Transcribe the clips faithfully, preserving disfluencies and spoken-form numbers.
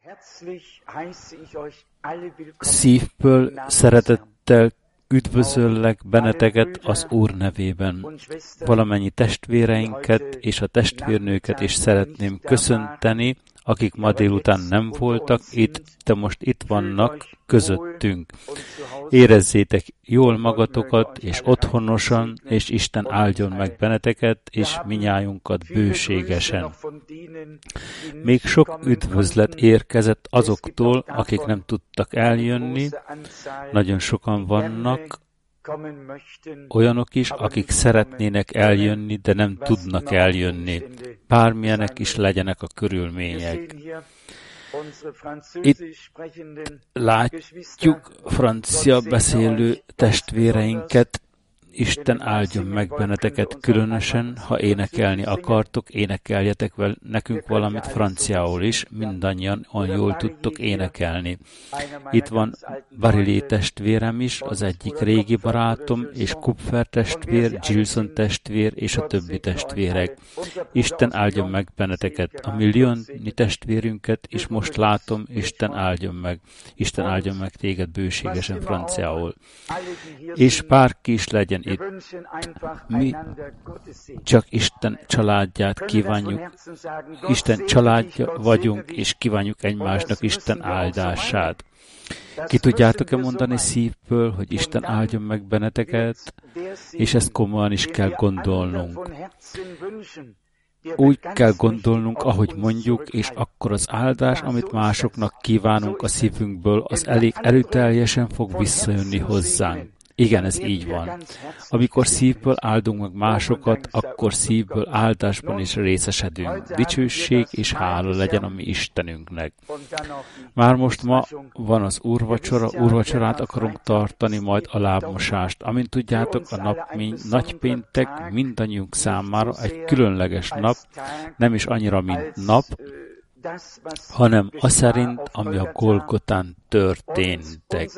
Szívből, szeretettel üdvözöllek benneteket az Úr nevében. Valamennyi testvéreinket és a testvérnőket is szeretném köszönteni, akik ma délután nem voltak itt, de most itt vannak közöttünk. Érezzétek jól magatokat, és otthonosan, és Isten áldjon meg benneteket, és minnyájunkat bőségesen. Még sok üdvözlet érkezett azoktól, akik nem tudtak eljönni. Nagyon sokan vannak, olyanok is, akik szeretnének eljönni, de nem tudnak eljönni. Bármilyenek is legyenek a körülmények. Itt látjuk francia beszélő testvéreinket. Isten áldjon meg benneteket, különösen, ha énekelni akartok, énekeljetek vel nekünk valamit franciául is, mindannyian olyan jól tudtok énekelni. Itt van Barilé testvérem is, az egyik régi barátom, és Kupfer testvér, Gilson testvér, és a többi testvérek. Isten áldjon meg benneteket, a milliónyi testvérünket is most látom, Isten áldjon meg. Isten áldjon meg téged bőségesen franciául. És bárki is legyen itt. Mi csak Isten családját kívánjuk, Isten családja vagyunk, és kívánjuk egymásnak Isten áldását. Ki tudjátok-e mondani szívből, hogy Isten áldjon meg benneteket, és ezt komolyan is kell gondolnunk. Úgy kell gondolnunk, ahogy mondjuk, és akkor az áldás, amit másoknak kívánunk a szívünkből, az elég erőteljesen fog visszajönni hozzánk. Igen, ez így van. Amikor szívből áldunk meg másokat, akkor szívből áldásban is részesedünk. Dicsőség és hála legyen a mi Istenünknek. Már most ma van az úrvacsora, úrvacsorát akarunk tartani, majd a lábmosást. Amint tudjátok, a napmény, nagypéntek mindannyiunk számára egy különleges nap, nem is annyira, mint nap, hanem az szerint, ami a Golgotán történtek.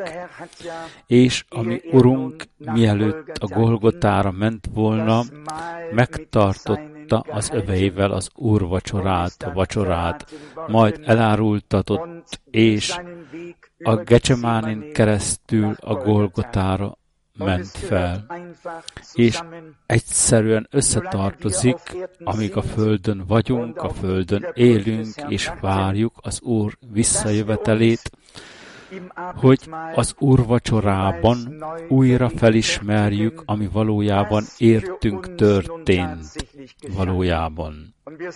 És ami Urunk, mielőtt a Golgotára ment volna, megtartotta az öveivel az úrvacsorát, a vacsorát, majd elárultatott, és a Gecsemánin keresztül a Golgotára ment fel, és egyszerűen összetartozik, amíg a földön vagyunk, a földön élünk, és várjuk az Úr visszajövetelét, hogy az úrvacsorában újra felismerjük, ami valójában értünk történt valójában.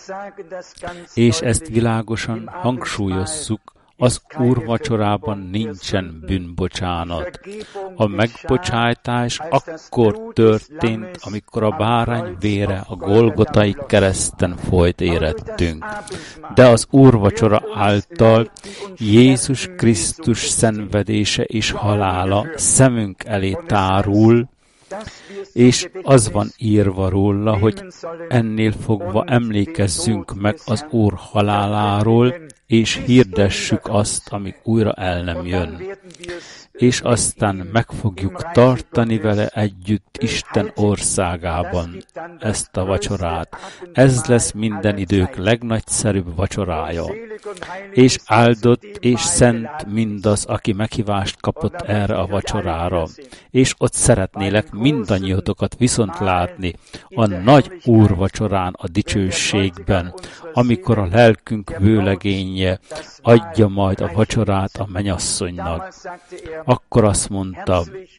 És ezt világosan hangsúlyozzuk, az úrvacsorában nincsen bűnbocsánat. A megbocsátás akkor történt, amikor a bárány vére a Golgotai kereszten folyt érettünk. De az úrvacsora által Jézus Krisztus szenvedése és halála szemünk elé tárul, és az van írva róla, hogy ennél fogva emlékezzünk meg az Úr haláláról, és hirdessük azt, amíg újra el nem jön. És aztán meg fogjuk tartani vele együtt Isten országában ezt a vacsorát. Ez lesz minden idők legnagyszerűbb vacsorája. És áldott és szent mindaz, aki meghívást kapott erre a vacsorára. És ott szeretnélek mindannyiatokat viszont látni a nagy úrvacsorán a dicsőségben, amikor a lelkünk vőlegénye adja majd a vacsorát a mennyasszonynak. Akkor azt mondta,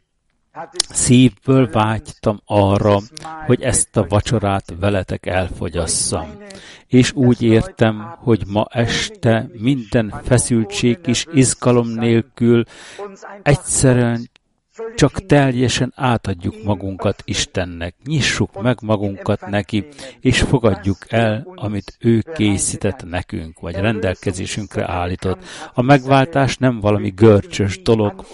szívből vágytam arra, hogy ezt a vacsorát veletek elfogyasszam. És úgy értem, hogy ma este minden feszültség és izgalom nélkül egyszerűen csak teljesen átadjuk magunkat Istennek, nyissuk meg magunkat neki, és fogadjuk el, amit ő készített nekünk, vagy rendelkezésünkre állított. A megváltás nem valami görcsös dolog,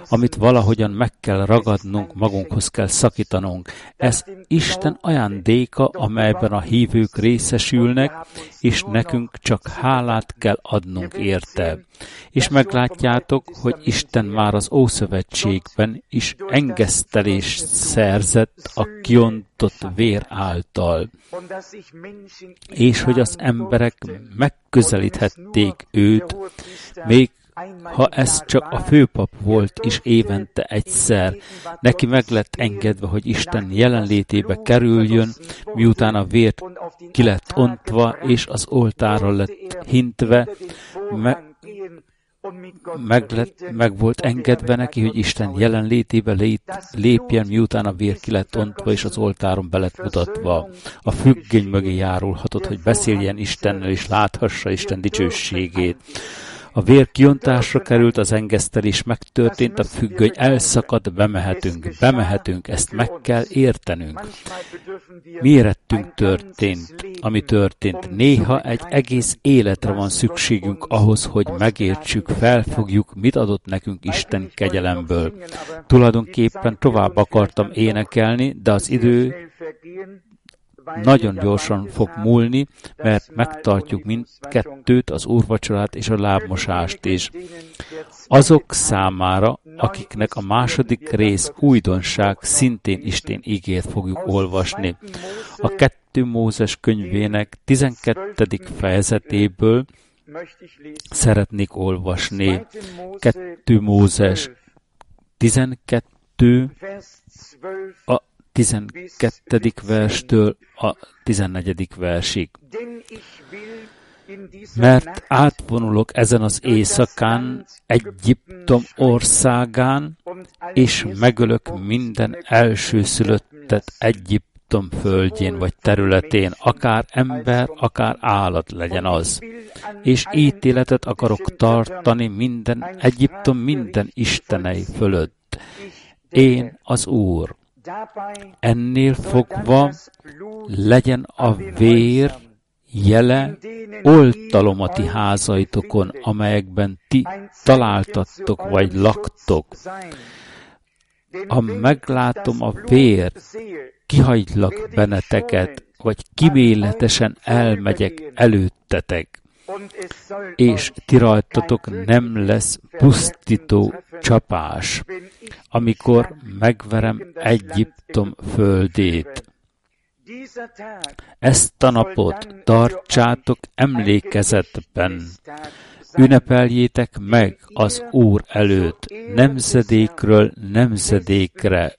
amit valahogyan meg kell ragadnunk, magunkhoz kell szakítanunk. Ez Isten ajándéka, amelyben a hívők részesülnek, és nekünk csak hálát kell adnunk érte. És meglátjátok, hogy Isten már az Ószövetségben is engesztelést szerzett a kiontott vér által, és hogy az emberek megközelíthették őt, még ha ez csak a főpap volt is évente egyszer. Neki meg lett engedve, hogy Isten jelenlétébe kerüljön, miután a vért ki lett ontva, és az oltárra lett hintve, me- meg, lett, meg volt engedve neki, hogy Isten jelenlétébe lépjen, miután a vér ki lett ontva, és az oltáron be lett mutatva. A függöny mögé járulhatott, hogy beszéljen Istennel, és láthassa Isten dicsőségét. A vér kiontásra került, az engesztelés megtörtént, a függöny elszakadt, bemehetünk, bemehetünk, ezt meg kell értenünk. Mi érettünk történt, ami történt. Néha egy egész életre van szükségünk ahhoz, hogy megértsük, felfogjuk, mit adott nekünk Isten kegyelemből. Tulajdonképpen tovább akartam énekelni, de az idő nagyon gyorsan fog múlni, mert megtartjuk mindkettőt, az úrvacsorát és a lábmosást is. Azok számára, akiknek a második rész újdonság, szintén Isten igét fogjuk olvasni. A kettő Mózes könyvének tizenkettedik fejezetéből szeretnék olvasni. kettő Mózes tizenkettő a tizenkettedik verstől a tizennegyedik versig. Mert átvonulok ezen az éjszakán Egyiptom országán, és megölök minden elsőszülöttet Egyiptom földjén vagy területén, akár ember, akár állat legyen az. És ítéletet akarok tartani minden Egyiptom minden istenei fölött. Én az Úr. Ennél fogva legyen a vér jele oltalom a ti házaitokon, amelyekben ti találtattok vagy laktok. Ha meglátom a vért, kihagylak benneteket, vagy kiméletesen elmegyek előttetek, és ti rajtatok nem lesz pusztító csapás, amikor megverem Egyiptom földét. Ezt a napot tartsátok emlékezetben, ünnepeljétek meg az Úr előtt, nemzedékről nemzedékre,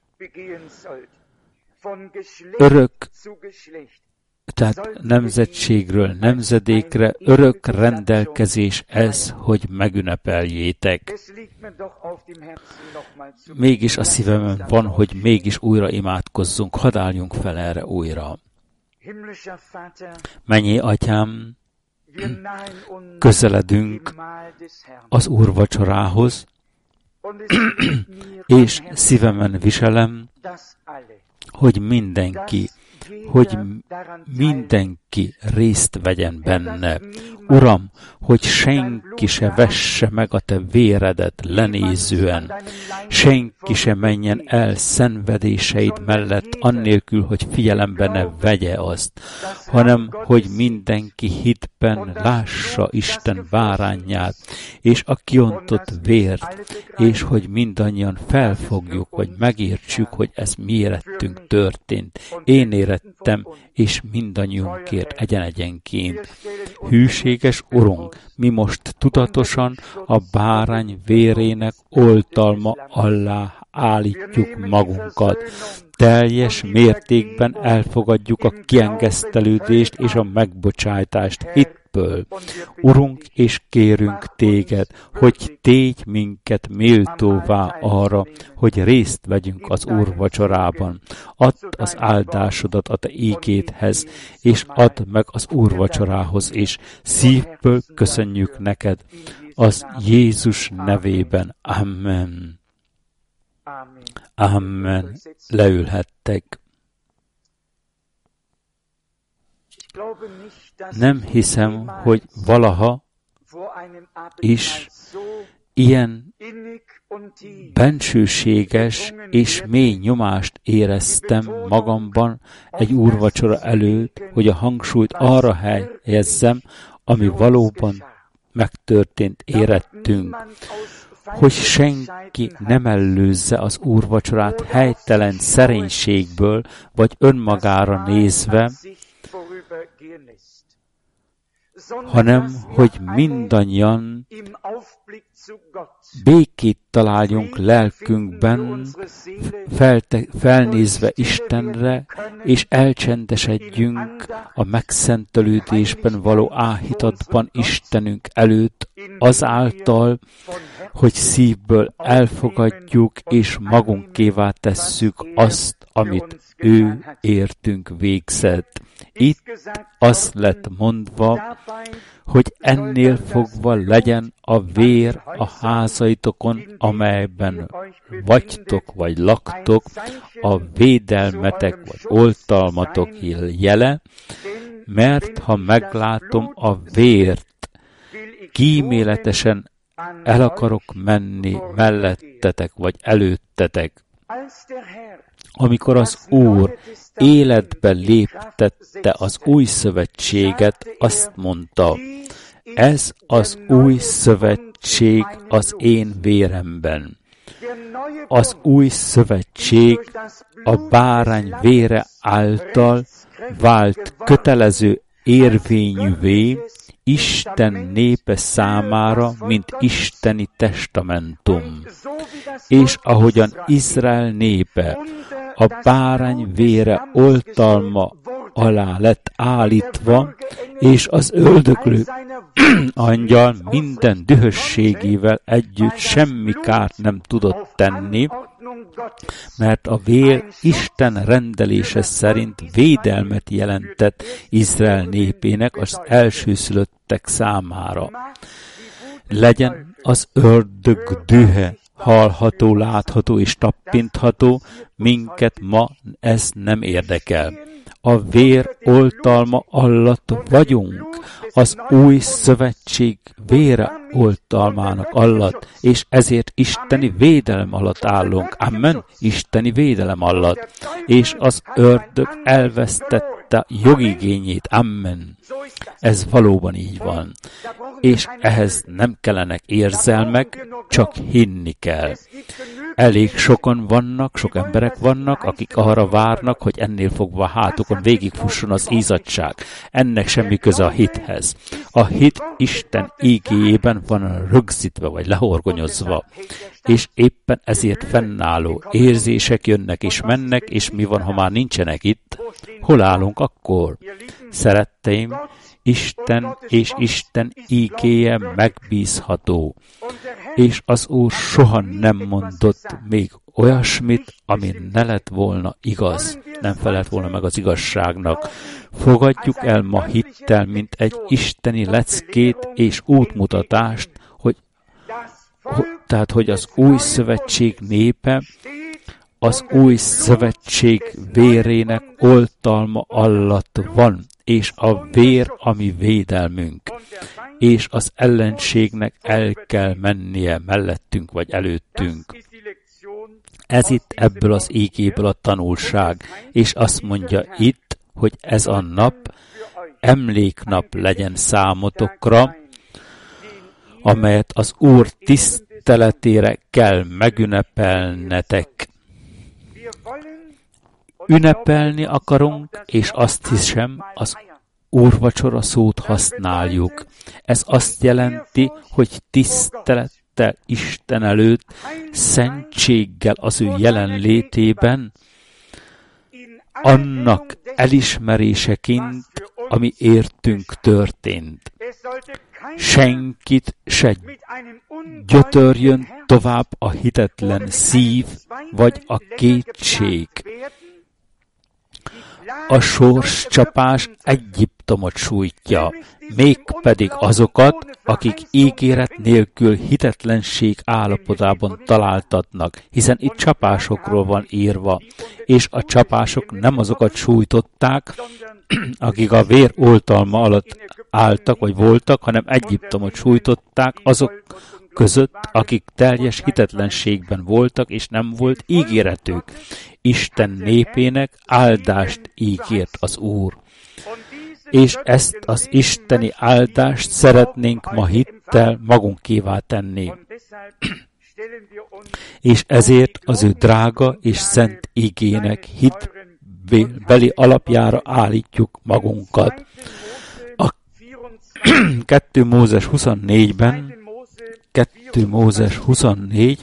örök, tehát nemzetségről nemzedékre örök rendelkezés ez, hogy megünnepeljétek. Mégis a szívemen van, hogy mégis újra imádkozzunk, hadd álljunk fel erre újra. Mennyei Atyám, közeledünk az Úr vacsorához, és szívemen viselem, hogy mindenki, hogy mindenki részt vegyen benne. Uram, hogy senki se vesse meg a te véredet lenézően, senki se menjen el szenvedéseid mellett, annélkül, hogy figyelembe ne vegye azt, hanem, hogy mindenki hitben lássa Isten bárányát, és a kiontott vért, és hogy mindannyian felfogjuk, vagy megértsük, hogy ez mi érettünk történt. Én érettem, és mindannyiunkért egyen-egyenként. Hűséges Urunk, mi most tudatosan a bárány vérének oltalma alá állítjuk magunkat. Teljes mértékben elfogadjuk a kiengesztelődést és a megbocsájtást hitből. Urunk, és kérünk téged, hogy tégy minket méltóvá arra, hogy részt vegyünk az Úr vacsorában. Add az áldásodat a te ígédhez, és add meg az Úr vacsorához is. Szívből köszönjük neked, az Jézus nevében. Amen. Amen. Leülhettek. Nem hiszem, hogy valaha is ilyen bensőséges és mély nyomást éreztem magamban egy úrvacsora előtt, hogy a hangsúlyt arra helyezzem, ami valóban megtörtént érettünk, hogy senki nem mellőzze az úrvacsorát helytelen szerénységből, vagy önmagára nézve, hanem hogy mindannyian békét találjunk lelkünkben, felte, felnézve Istenre, és elcsendesedjünk a megszentelődésben való áhítatban Istenünk előtt, azáltal, hogy szívből elfogadjuk és magunkévá tesszük azt, amit ő értünk végzett. Itt az lett mondva, hogy ennél fogva legyen a vér a házaitokon, amelyben vagytok vagy laktok, a védelmetek vagy oltalmatok jele, mert ha meglátom a vért, kíméletesen el akarok menni mellettetek vagy előttetek. Amikor az Úr életbe léptette az új szövetséget, azt mondta, ez az új szövetség az én véremben. Az új szövetség a bárány vére által vált kötelező érvényűvé Isten népe számára, mint isteni testamentum. És ahogyan Izrael népe a bárány vére oltalma alá lett állítva, és az öldöklő angyal minden dühösségével együtt semmi kárt nem tudott tenni, mert a vér Isten rendelése szerint védelmet jelentett Izrael népének az elsőszülöttek számára. Legyen az ördög dühe hallható, látható és tappintható, minket ma ez nem érdekel. A vér oltalma alatt vagyunk, az új szövetség vére oltalmának alatt, és ezért isteni védelem alatt állunk. Amen, isteni védelem alatt. És az ördög elvesztette jogigényét. Amen. Ez valóban így van. És ehhez nem kellenek érzelmek, csak hinni kell. Elég sokan vannak, sok emberek vannak, akik arra várnak, hogy ennél fogva hátukon végigfusson az ízadság. Ennek semmi köze a hithez. A hit Isten ígéjében van rögzítve vagy lehorgonyozva, és éppen ezért fennálló érzések jönnek és mennek, és mi van, ha már nincsenek itt? Hol állunk akkor? Szeretteim, Isten és Isten ígéje megbízható, és az Úr soha nem mondott még olyasmit, ami ne lett volna igaz, nem felelt volna meg az igazságnak. Fogadjuk el ma hittel, mint egy isteni leckét és útmutatást, hogy, hogy, tehát, hogy az új szövetség népe az új szövetség vérének oltalma alatt van, és a vér, ami védelmünk, és az ellenségnek el kell mennie mellettünk vagy előttünk. Ez itt ebből az ígéből a tanulság, és azt mondja itt, hogy ez a nap emléknap legyen számotokra, amelyet az Úr tiszteletére kell megünnepelnetek. Ünnepelni akarunk, és azt hiszem, az úrvacsora szót használjuk. Ez azt jelenti, hogy tisztelettel Isten előtt, szentséggel az ő jelenlétében, annak elismeréseként, ami értünk történt. Senkit se gyötörjön tovább a hitetlen szív, vagy a kétség. A sorscsapás Egyiptomot sújtja, mégpedig azokat, akik ígéret nélkül hitetlenség állapotában találtatnak, hiszen itt csapásokról van írva, és a csapások nem azokat sújtották, akik a vér oltalma alatt álltak, vagy voltak, hanem Egyiptomot sújtották, azok között, akik teljes hitetlenségben voltak, és nem volt ígéretük. Isten népének áldást ígért az Úr. És ezt az isteni áldást szeretnénk ma hittel magunkévá tenni. És ezért az ő drága és szent igének hitbeli alapjára állítjuk magunkat. A kettő Mózes huszonnégyben, kettő Mózes huszonnégy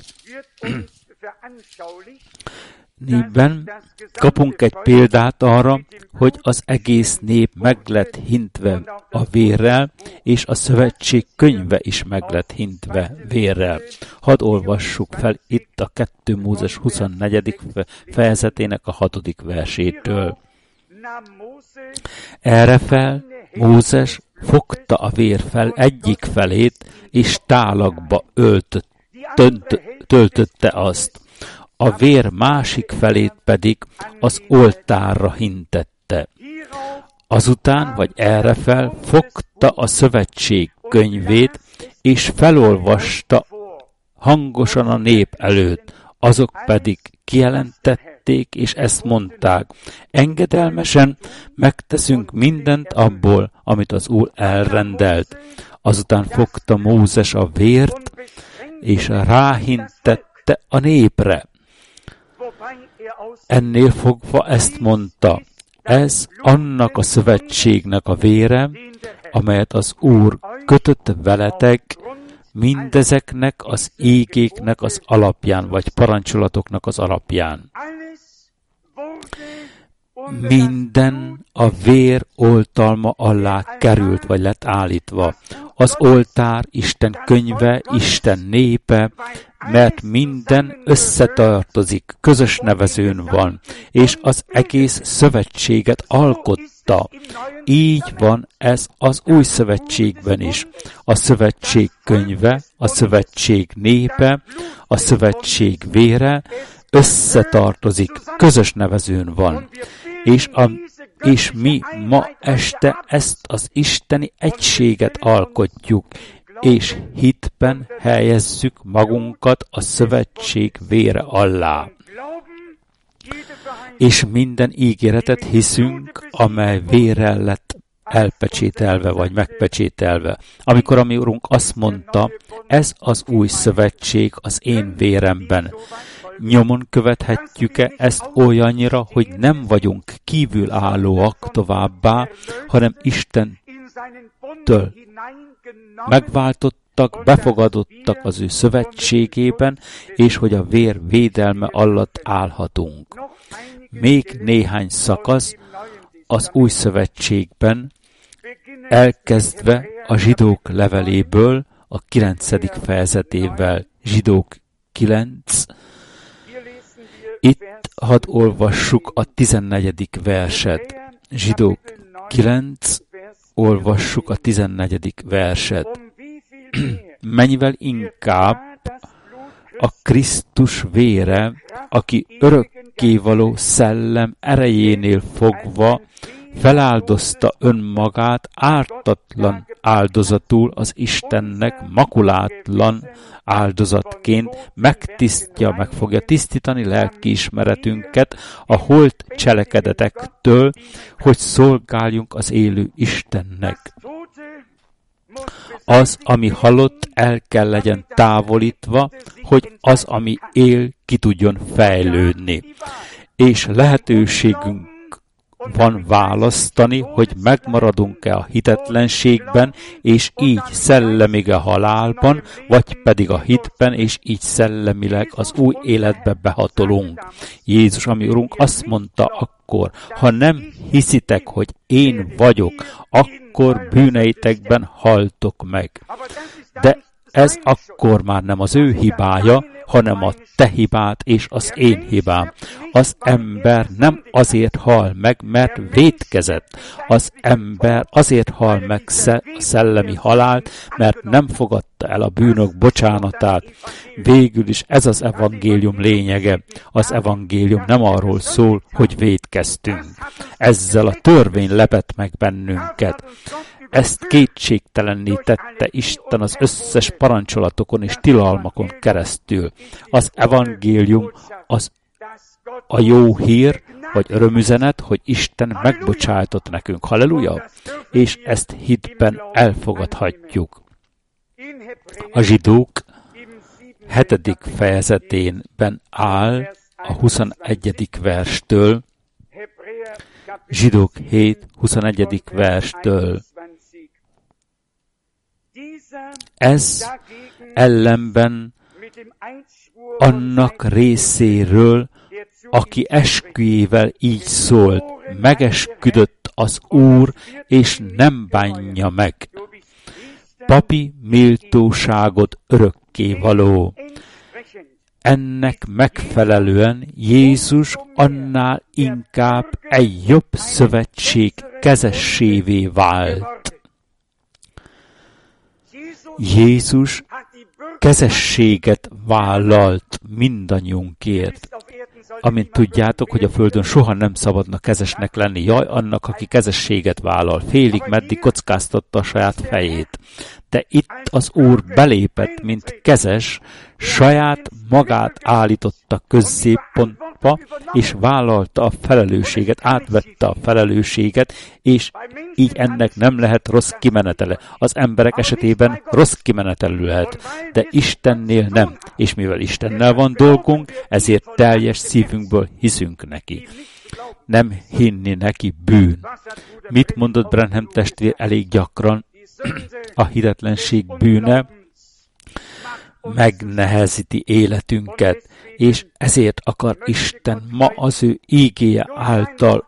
négyben kapunk egy példát arra, hogy az egész nép meg lett hintve a vérrel, és a szövetség könyve is meg lett hintve vérrel. Hadd olvassuk fel itt a kettő Mózes huszonnegyedik fejezetének a hatodik versétől. Erre fel Mózes fogta a vér fel egyik felét, és tálakba öltött, tönt, töltötte azt. A vér másik felét pedig az oltárra hintette. Azután, vagy errefel, fogta a szövetség könyvét, és felolvasta hangosan a nép előtt. Azok pedig kijelentették, és ezt mondták: engedelmesen megteszünk mindent abból, amit az Úr elrendelt. Azután fogta Mózes a vért, és ráhintette a népre. Ennél fogva ezt mondta: ez annak a szövetségnek a vére, amelyet az Úr kötött veletek, mindezeknek az ígéknek az alapján, vagy parancsolatoknak az alapján. Minden a vér oltalma alá került, vagy lett állítva. Az oltár Isten könyve, Isten népe, mert minden összetartozik, közös nevezőn van, és az egész szövetséget alkotta. Így van ez az új szövetségben is. A szövetség könyve, a szövetség népe, a szövetség vére összetartozik, közös nevezőn van. És, a, és mi ma este ezt az isteni egységet alkotjuk, és hitben helyezzük magunkat a szövetség vére alá. És minden ígéretet hiszünk, amely vérrel lett elpecsételve, vagy megpecsételve. Amikor a mi Urunk azt mondta: ez az új szövetség az én véremben. Nyomon követhetjük-e ezt olyannyira, hogy nem vagyunk kívülállóak továbbá, hanem Istentől megváltottak, befogadottak az ő szövetségében, és hogy a vér védelme alatt állhatunk. Még néhány szakasz az új szövetségben, elkezdve a zsidók leveléből, a kilencedik fejezetével, zsidók kilenc. Itt hadd olvassuk a tizennegyedik verset. Zsidók kilenc, olvassuk a tizennegyedik verset. Mennyivel inkább a Krisztus vére, aki örökkévaló szellem erejénél fogva feláldozta önmagát ártatlan áldozatul az Istennek makulátlan áldozatként, megtisztja, meg fogja tisztítani lelkiismeretünket a holt cselekedetektől, hogy szolgáljunk az élő Istennek. Az, ami halott, el kell legyen távolítva, hogy az, ami él, ki tudjon fejlődni. És lehetőségünk van választani, hogy megmaradunk-e a hitetlenségben, és így szellemig a halálban, vagy pedig a hitben, és így szellemileg az új életbe behatolunk. Jézus, ami Urunk, azt mondta akkor: ha nem hiszitek, hogy én vagyok, akkor bűneitekben haltok meg. De ez akkor már nem az ő hibája, hanem a te hibád és az én hibám. Az ember nem azért hal meg, mert vétkezett. Az ember azért hal meg szellemi halált, mert nem fogadta el a bűnök bocsánatát. Végül is ez az evangélium lényege. Az evangélium nem arról szól, hogy vétkeztünk. Ezzel a törvény lepett meg bennünket. ezt kétségtelenné tette Isten az összes parancsolatokon és tilalmakon keresztül. Az evangélium az a jó hír, vagy örömüzenet, hogy Isten megbocsájtott nekünk. Halleluja! És ezt hitben elfogadhatjuk. A Zsidók hetedik fejezetében áll a huszonegyedik verstől, Zsidók hét huszonegyedik verstől. Ez ellenben annak részéről, aki esküjével így szólt, megesküdött az Úr, és nem bánja meg. Papi méltóságot örökkévaló. Ennek megfelelően Jézus annál inkább egy jobb szövetség kezessévé vált. Jézus kezességet vállalt mindannyiunkért. Amint tudjátok, hogy a Földön soha nem szabadna kezesnek lenni. Jaj, annak, aki kezességet vállal. Félig meddig kockáztatta a saját fejét. De itt az Úr belépett, mint kezes, saját magát állította középpontba, és vállalta a felelősséget, átvette a felelősséget, és így ennek nem lehet rossz kimenetele. Az emberek esetében rossz kimenetelő lehet, de Istennél nem. És mivel Istennel van dolgunk, ezért teljes szívünkből hiszünk neki. Nem hinni neki bűn. Mit mondott Branham testvér elég gyakran? A hitetlenség bűne megnehezíti életünket, és ezért akar Isten ma az ő ígéje által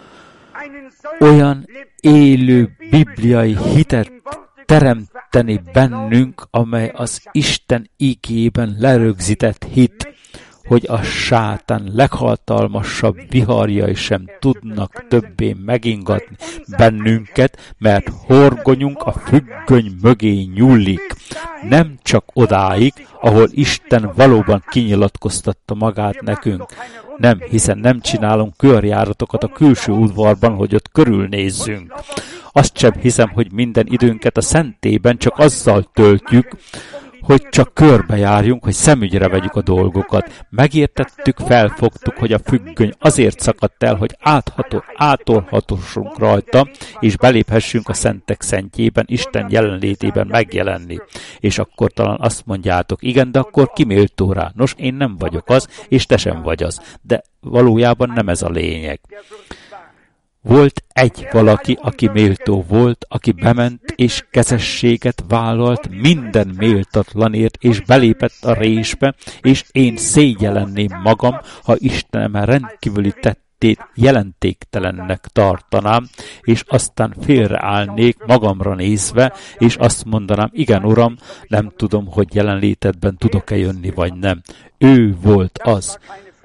olyan élő bibliai hitet teremteni bennünk, amely az Isten ígéjében lerögzített hit, hogy a sátán leghatalmasabb viharjai sem tudnak többé megingatni bennünket, mert horgonyunk a függöny mögé nyúlik. Nem csak odáig, ahol Isten valóban kinyilatkoztatta magát nekünk. Nem, hiszen nem csinálunk körjáratokat a külső udvarban, hogy ott körülnézzünk. Azt sem hiszem, hogy minden időnket a szentében csak azzal töltjük, hogy csak körbejárjunk, hogy szemügyre vegyük a dolgokat. Megértettük, felfogtuk, hogy a függöny azért szakadt el, hogy átható, átolhatósunk rajta, és beléphessünk a szentek szentjében, Isten jelenlétében megjelenni. És akkor talán azt mondjátok, igen, de akkor ki méltó rá? Nos, én nem vagyok az, és te sem vagy az. De valójában nem ez a lényeg. Volt egy valaki, aki méltó volt, aki bement és kezességet vállalt minden méltatlanért, és belépett a résbe, és én szégyellenném magam, ha Istenem rendkívüli tettét jelentéktelennek tartanám, és aztán félreállnék magamra nézve, és azt mondanám, igen, Uram, nem tudom, hogy jelenlétedben tudok-e jönni, vagy nem. Ő volt az,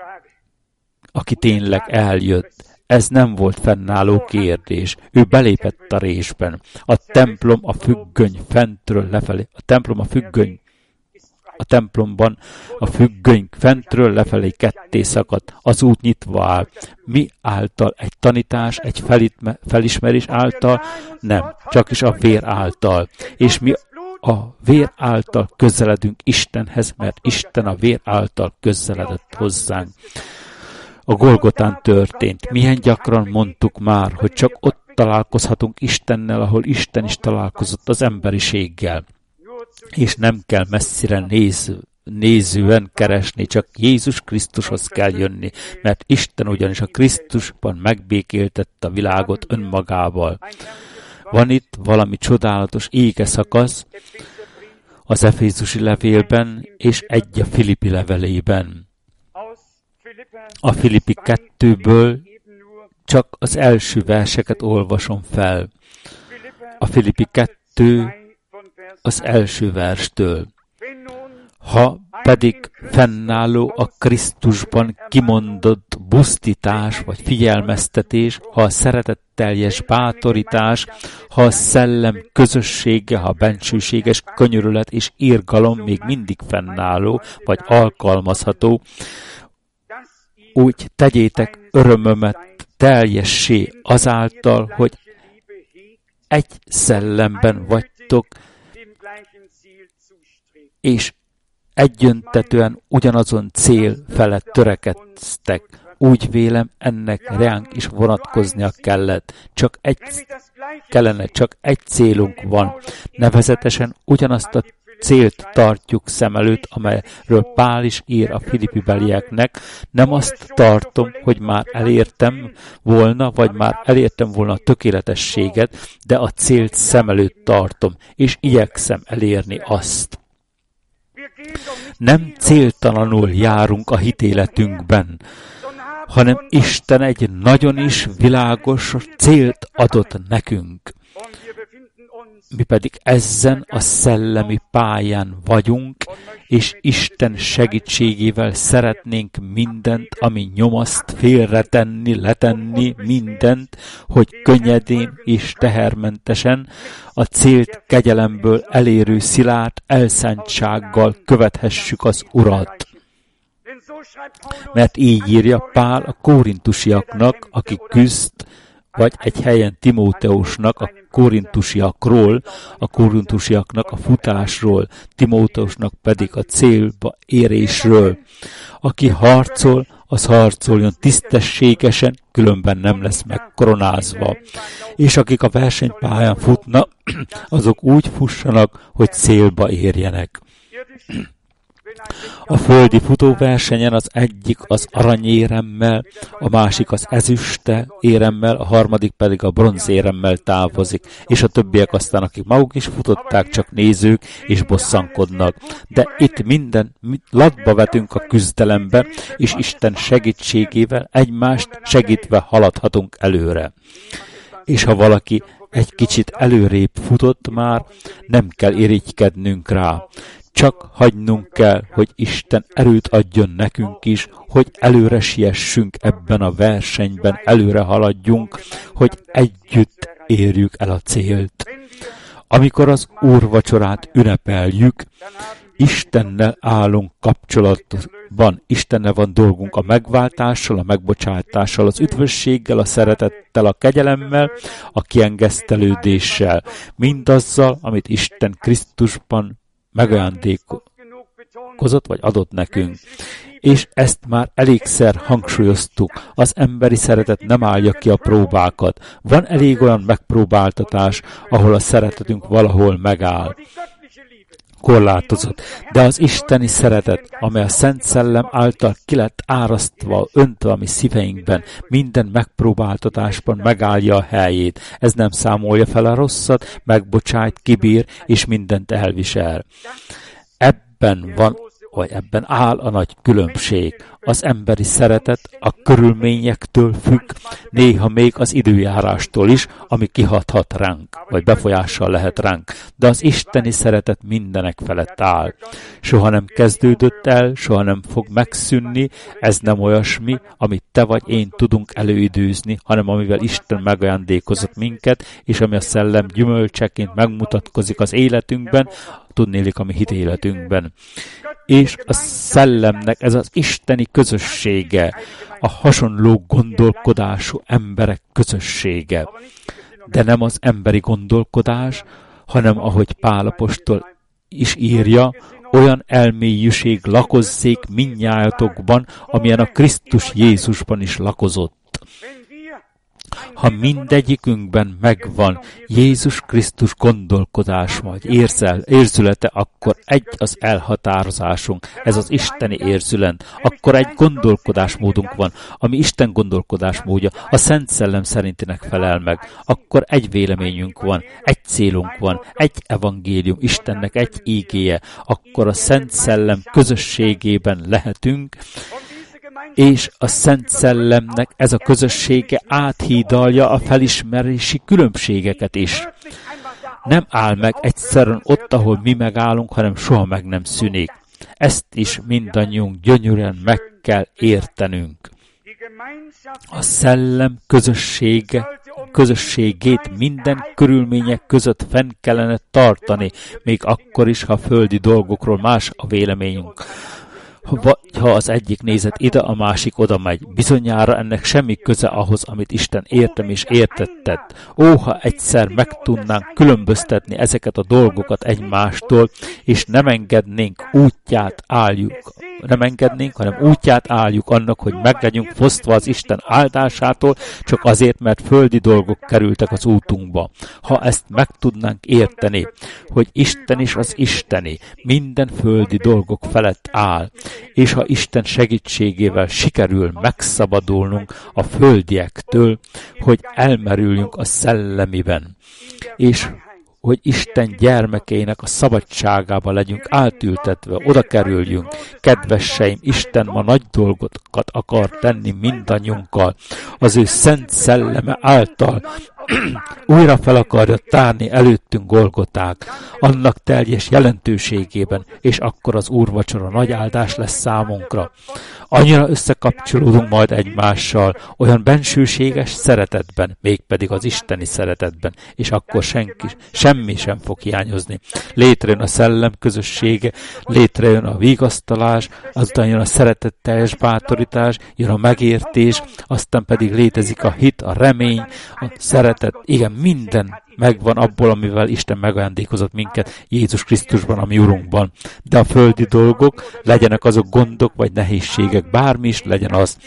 aki tényleg eljött. Ez nem volt fennálló kérdés. Ő belépett a résben. A templom a függöny fentről lefelé. A templom a függöny. A templomban a függöny fentről lefelé ketté szakadt. Az út nyitva áll. Mi által? Egy tanítás, egy felitme, felismerés által? Nem. Csak is a vér által. És mi a vér által közeledünk Istenhez, mert Isten a vér által közeledett hozzánk. A Golgotán történt. Milyen gyakran mondtuk már, hogy csak ott találkozhatunk Istennel, ahol Isten is találkozott az emberiséggel. És nem kell messzire néző, nézően keresni, csak Jézus Krisztushoz kell jönni, mert Isten ugyanis a Krisztusban megbékéltette a világot önmagával. Van itt valami csodálatos ége szakasz az Efézusi levélben, és egy a Filippi levelében. A Filippi kettőből csak az első verseket olvasom fel. A Filippi kettő az első verstől. Ha pedig fennálló a Krisztusban kimondott busztítás vagy figyelmeztetés, ha a szeretetteljes bátorítás, ha a szellem közössége, ha a bensőséges könyörület és irgalom még mindig fennálló vagy alkalmazható, úgy tegyétek örömömet teljessé azáltal, hogy egy szellemben vagytok, és egyöntetően ugyanazon cél felett törekedtek. Úgy vélem, ennek ránk is vonatkoznia kellett. Csak egy, kellene, csak egy célunk van. Nevezetesen ugyanazt a célt tartjuk szem előtt, amelyről Pál is ír a filipibelieknek. Nem azt tartom, hogy már elértem volna, vagy már elértem volna a tökéletességet, de a célt szem előtt tartom, és igyekszem elérni azt. Nem céltalanul járunk a hitéletünkben, hanem Isten egy nagyon is világos célt adott nekünk. Mi pedig ezen a szellemi pályán vagyunk, és Isten segítségével szeretnénk mindent, ami nyomaszt, félretenni, letenni, mindent, hogy könnyedén és tehermentesen a célt kegyelemből elérő szilárd elszántsággal követhessük az Urat. Mert így írja Pál a korintusiaknak, aki küzd, vagy egy helyen Timóteusnak a korintusiakról, a korintusiaknak a futásról, Timóteusnak pedig a célba érésről. Aki harcol, az harcoljon tisztességesen, különben nem lesz megkoronázva. És akik a versenypályán futnak, azok úgy fussanak, hogy célba érjenek. A földi futóversenyen az egyik az aranyéremmel, a másik az ezüste éremmel, a harmadik pedig a bronzéremmel távozik, és a többiek aztán, akik maguk is futották, csak nézők és bosszankodnak. De itt minden latba vetünk a küzdelembe, és Isten segítségével egymást segítve haladhatunk előre. És ha valaki egy kicsit előrébb futott már, nem kell irigykednünk rá. Csak hagynunk kell, hogy Isten erőt adjon nekünk is, hogy előre siessünk ebben a versenyben, előre haladjunk, hogy együtt érjük el a célt. Amikor az úrvacsorát ünnepeljük, Istennel állunk kapcsolatban, Istennel van dolgunk a megváltással, a megbocsátással, az üdvösséggel, a szeretettel, a kegyelemmel, a kiengesztelődéssel, mindazzal, amit Isten Krisztusban megajándékozott, vagy adott nekünk. És ezt már elégszer hangsúlyoztuk. Az emberi szeretet nem állja ki a próbákat. Van elég olyan megpróbáltatás, ahol a szeretetünk valahol megáll. Korlátozott. De az isteni szeretet, amely a Szent Szellem által ki lett árasztva, öntve a mi szíveinkben, minden megpróbáltatásban megállja a helyét. Ez nem számolja fel a rosszat, megbocsájt, kibír, és mindent elvisel. Ebben van, vagy ebben áll a nagy különbség. Az emberi szeretet a körülményektől függ, néha még az időjárástól is, ami kihathat ránk, vagy befolyással lehet ránk. De az isteni szeretet mindenek felett áll. Soha nem kezdődött el, soha nem fog megszűnni, ez nem olyasmi, amit te vagy én tudunk előidőzni, hanem amivel Isten megajándékozott minket, és ami a szellem gyümölcseként megmutatkozik az életünkben, tudnélik a mi hitéletünkben. És a szellemnek ez az isteni közössége, a hasonló gondolkodású emberek közössége. De nem az emberi gondolkodás, hanem ahogy Pál apostol is írja, olyan elmélyűség lakozzék mindnyájatokban, amilyen a Krisztus Jézusban is lakozott. Ha mindegyikünkben megvan Jézus Krisztus gondolkodás vagy érzel, érzülete, akkor egy az elhatározásunk, ez az isteni érzület. Akkor egy gondolkodásmódunk van, ami Isten gondolkodásmódja, a Szent Szellem szerintinek felel meg. Akkor egy véleményünk van, egy célunk van, egy evangélium, Istennek egy ígéje. Akkor a Szent Szellem közösségében lehetünk, és a Szent Szellemnek ez a közössége áthídalja a felismerési különbségeket is. Nem áll meg egyszerűen ott, ahol mi megállunk, hanem soha meg nem szűnik. Ezt is mindannyiunk gyönyörűen meg kell értenünk. A Szellem közössége, közösségét minden körülmények között fenn kellene tartani, még akkor is, ha földi dolgokról más a véleményünk. Vagy ha az egyik nézet ide, a másik oda megy. Bizonyára ennek semmi köze ahhoz, amit Isten értem és értettett. Ó, ha egyszer meg tudnánk különböztetni ezeket a dolgokat egymástól, és nem engednénk útját álljuk, nem engednénk, hanem útját álljuk annak, hogy meg legyünk fosztva az Isten áldásától, csak azért, mert földi dolgok kerültek az útunkba. Ha ezt meg tudnánk érteni, hogy Isten is az isteni, minden földi dolgok felett áll, és ha Isten segítségével sikerül megszabadulnunk a földiektől, hogy elmerüljünk a szellemiben, és hogy Isten gyermekeinek a szabadságába legyünk átültetve, oda kerüljünk. Kedveseim, Isten ma nagy dolgokat akar tenni mindannyiunkkal. Az ő szent szelleme által újra fel akarja tárni előttünk Golgotát, annak teljes jelentőségében, és akkor az úrvacsora nagy áldás lesz számunkra. Annyira összekapcsolódunk majd egymással, olyan bensőséges szeretetben, mégpedig az isteni szeretetben, és akkor senki, semmi sem fog hiányozni. Létrejön a szellem közössége, létrejön a vigasztalás, azután jön a szeretetteljes bátorítás, jön a megértés, aztán pedig létezik a hit, a remény, a szeretet, igen, minden megvan abból, amivel Isten megajándékozott minket Jézus Krisztusban, a mi Urunkban. De a földi dolgok, legyenek azok gondok vagy nehézségek, bármi is legyen az,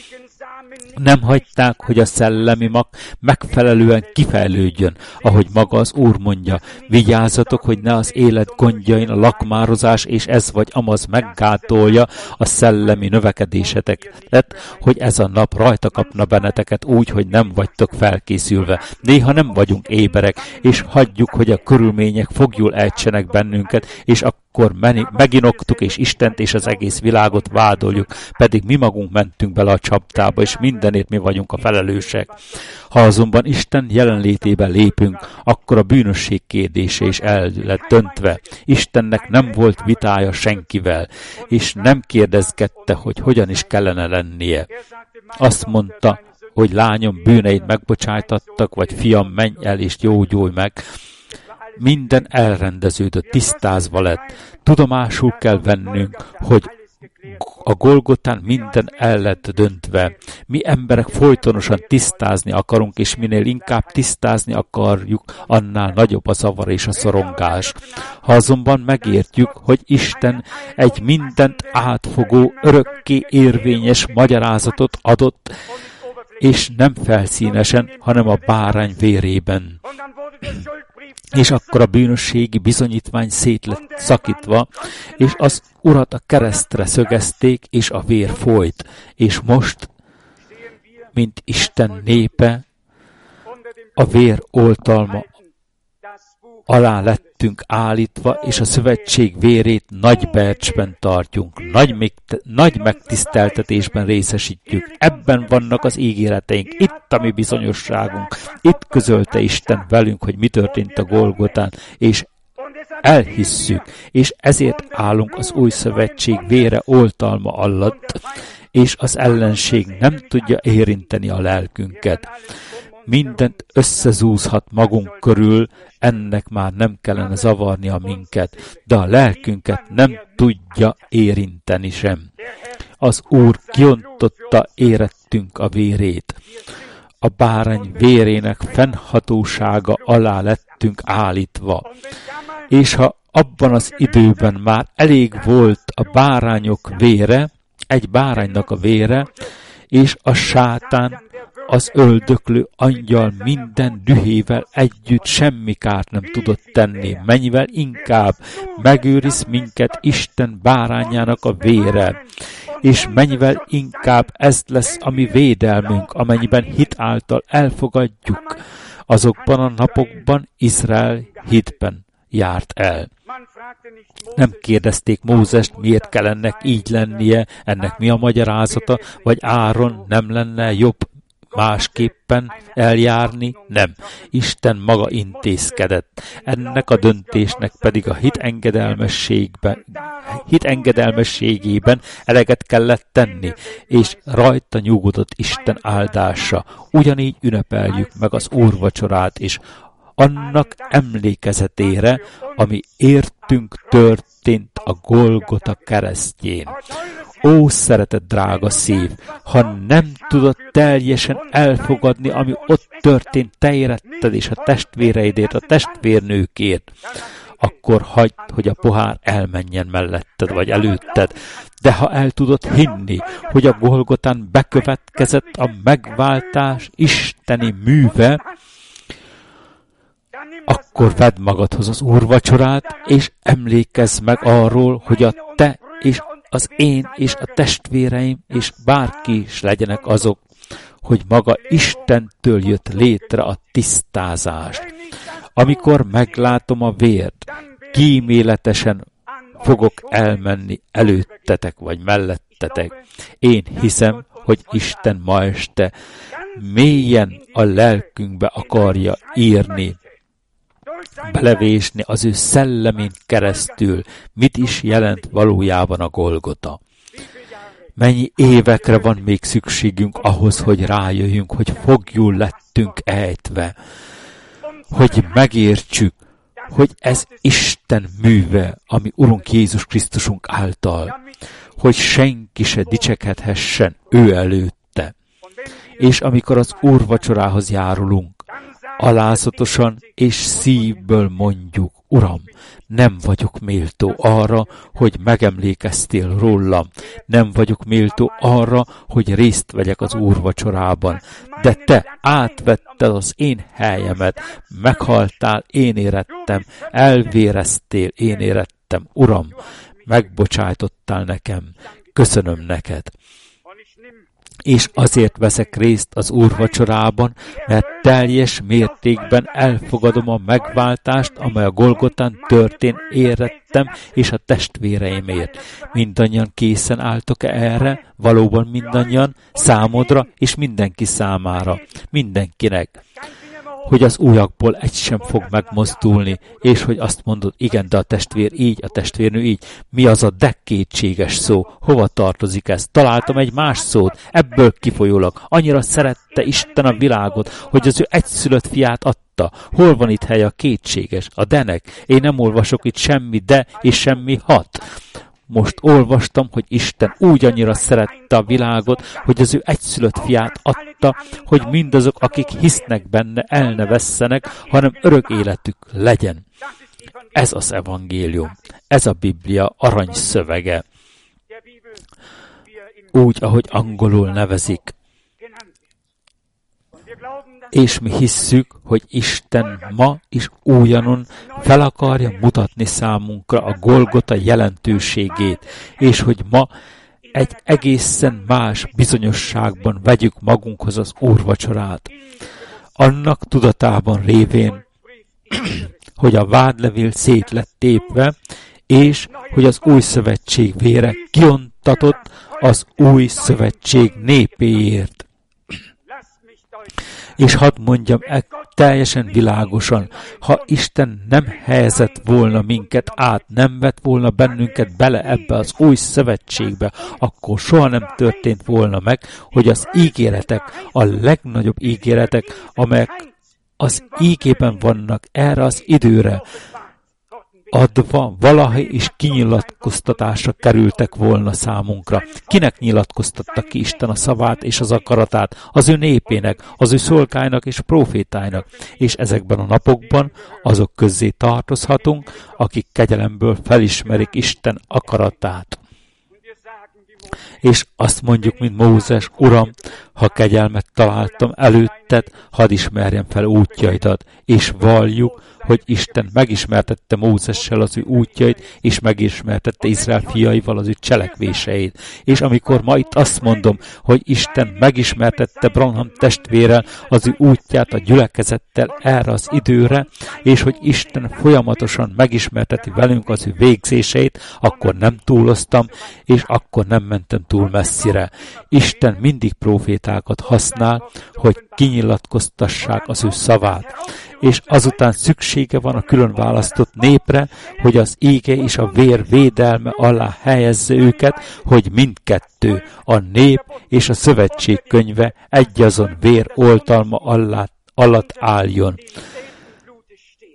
nem hagyták, hogy a szellemi mag megfelelően kifejlődjön, ahogy maga az Úr mondja. Vigyázzatok, hogy ne az élet gondjain a lakmározás és ez vagy amaz meggátolja a szellemi növekedéseteket, hogy ez a nap rajta kapna benneteket úgy, hogy nem vagytok felkészülve. Néha nem vagyunk éberek, és hagyjuk, hogy a körülmények fogjul ejtsenek bennünket, és a akkor meginoktuk, és Istent és az egész világot vádoljuk, pedig mi magunk mentünk bele a csapdába, és mindenért mi vagyunk a felelősek. Ha azonban Isten jelenlétében lépünk, akkor a bűnösség kérdése is el lett döntve. Istennek nem volt vitája senkivel, és nem kérdezgette, hogy hogyan is kellene lennie. Azt mondta, hogy lányom, bűneid megbocsájtattak, vagy fiam, menj el és gyógyulj meg. Minden elrendeződött, tisztázva lett. Tudomásul kell vennünk, hogy a Golgotán minden el lett döntve. Mi emberek folytonosan tisztázni akarunk, és minél inkább tisztázni akarjuk, annál nagyobb a zavar és a szorongás. Ha azonban megértjük, hogy Isten egy mindent átfogó, örökké érvényes magyarázatot adott, és nem felszínesen, hanem a bárány vérében. És akkor a bűnösségi bizonyítvány szét lett szakítva, és az Urat a keresztre szögezték, és a vér folyt. És most, mint Isten népe, a vér oltalma alá lettünk állítva, és a szövetség vérét nagy becsben tartjuk, nagy, még, nagy megtiszteltetésben részesítjük. Ebben vannak az ígéreteink, itt a mi bizonyosságunk, itt közölte Isten velünk, hogy mi történt a Golgotán, és elhisszük, és ezért állunk az új szövetség vére oltalma alatt, és az ellenség nem tudja érinteni a lelkünket. Mindent összezúzhat magunk körül, ennek már nem kellene zavarnia minket, de a lelkünket nem tudja érinteni sem. Az Úr kiontotta érettünk a vérét. A bárány vérének fennhatósága alá lettünk állítva. És ha abban az időben már elég volt a bárányok vére, egy báránynak a vére, és a sátán, az öldöklő angyal minden dühével együtt semmi kárt nem tudott tenni, mennyivel inkább megőriz minket Isten bárányának a vére, és mennyivel inkább ez lesz a mi védelmünk, amennyiben hit által elfogadjuk. Azokban a napokban Izrael hitben járt el. Nem kérdezték Mózest, miért kell ennek így lennie, ennek mi a magyarázata, vagy Áron nem lenne jobb másképpen eljárni? Nem. Isten maga intézkedett. Ennek a döntésnek pedig a hit engedelmességben, hit engedelmességében eleget kellett tenni, és rajta nyugodott Isten áldása. Ugyanígy ünnepeljük meg az úrvacsorát is, annak emlékezetére, ami értünk történt a Golgota keresztjén. Ó, szeretett drága szív, ha nem tudod teljesen elfogadni, ami ott történt te éretted és a testvéreidért, a testvérnőkért, akkor hagyd, hogy a pohár elmenjen melletted vagy előtted. De ha el tudod hinni, hogy a Golgotán bekövetkezett a megváltás isteni műve, akkor vedd magadhoz az úrvacsorát, és emlékezz meg arról, hogy a te és az én és a testvéreim és bárki is legyenek azok, hogy maga Istentől jött létre a tisztázás. Amikor meglátom a vért, kíméletesen fogok elmenni előttetek vagy mellettetek. Én hiszem, hogy Isten ma este mélyen a lelkünkbe akarja írni, belevésni az ő szellemén keresztül, mit is jelent valójában a Golgota. Mennyi évekre van még szükségünk ahhoz, hogy rájöjjünk, hogy foglyul lettünk ejtve, hogy megértsük, hogy ez Isten műve, ami Urunk Jézus Krisztusunk által, hogy senki se dicsekedhessen ő előtte. És amikor az úrvacsorához járulunk, alázatosan és szívből mondjuk, Uram, nem vagyok méltó arra, hogy megemlékeztél rólam, nem vagyok méltó arra, hogy részt vegyek az úrvacsorában, de te átvetted az én helyemet, meghaltál, én érettem, elvéreztél, én érettem, Uram, megbocsájtottál nekem, köszönöm neked. És azért veszek részt az úrvacsorában, mert teljes mértékben elfogadom a megváltást, amely a Golgotán történt érettem és a testvéreimért. Mindannyian készen álltok-e erre? Valóban mindannyian? Számodra és mindenki számára. Mindenkinek. Hogy az ujjakból egy sem fog megmozdulni, és hogy azt mondod, igen, de a testvér így, a testvérnő így. Mi az a de kétséges szó? Hova tartozik ez? Találtam egy más szót, ebből kifolyólag. Annyira szerette Isten a világot, hogy az ő egyszülött fiát adta. Hol van itt hely a kétséges? A denek. Én nem olvasok itt semmi de és semmi hat. Most olvastam, hogy Isten úgy annyira szerette a világot, hogy az ő egyszülött fiát adta, hogy mindazok, akik hisznek benne, el ne vesszenek, hanem örök életük legyen. Ez az evangélium. Ez a Biblia aranyszövege. Úgy, ahogy angolul nevezik. És mi hisszük, hogy Isten ma is újonnan fel akarja mutatni számunkra a Golgota jelentőségét, és hogy ma egy egészen más bizonyosságban vegyük magunkhoz az úrvacsorát. Annak tudatában révén, hogy a vádlevél szét lett tépve, és hogy az új szövetség vére kiontatott az új szövetség népéért. És hadd mondjam e teljesen világosan, ha Isten nem helyezett volna minket át, nem vett volna bennünket bele ebbe az új szövetségbe, akkor soha nem történt volna meg, hogy az ígéretek, a legnagyobb ígéretek, amelyek az ígében vannak erre az időre, adva valahogy is kinyilatkoztatásra kerültek volna számunkra. Kinek nyilatkoztatta ki Isten a szavát és az akaratát? Az ő népének, az ő szolgáinak és profétáinak. És ezekben a napokban azok közzé tartozhatunk, akik kegyelemből felismerik Isten akaratát. És azt mondjuk, mint Mózes, Uram, ha kegyelmet találtam előtted, hadd ismerjem fel útjaidat, és valljuk, hogy Isten megismertette Mózessel az ő útjait, és megismertette Izrael fiaival az ő cselekvéseit. És amikor ma itt azt mondom, hogy Isten megismertette Branham testvérrel az ő útját a gyülekezettel erre az időre, és hogy Isten folyamatosan megismerteti velünk az ő végzéseit, akkor nem túloztam, és akkor nem mentem túl messzire. Isten mindig profétákat használ, hogy kinyilatkoztassák az ő szavát. És azután szüksége van a külön választott népre, hogy az ége és a vér védelme alá helyezze őket, hogy mindkettő, a nép és a szövetség könyve egyazon vér oltalma alatt álljon.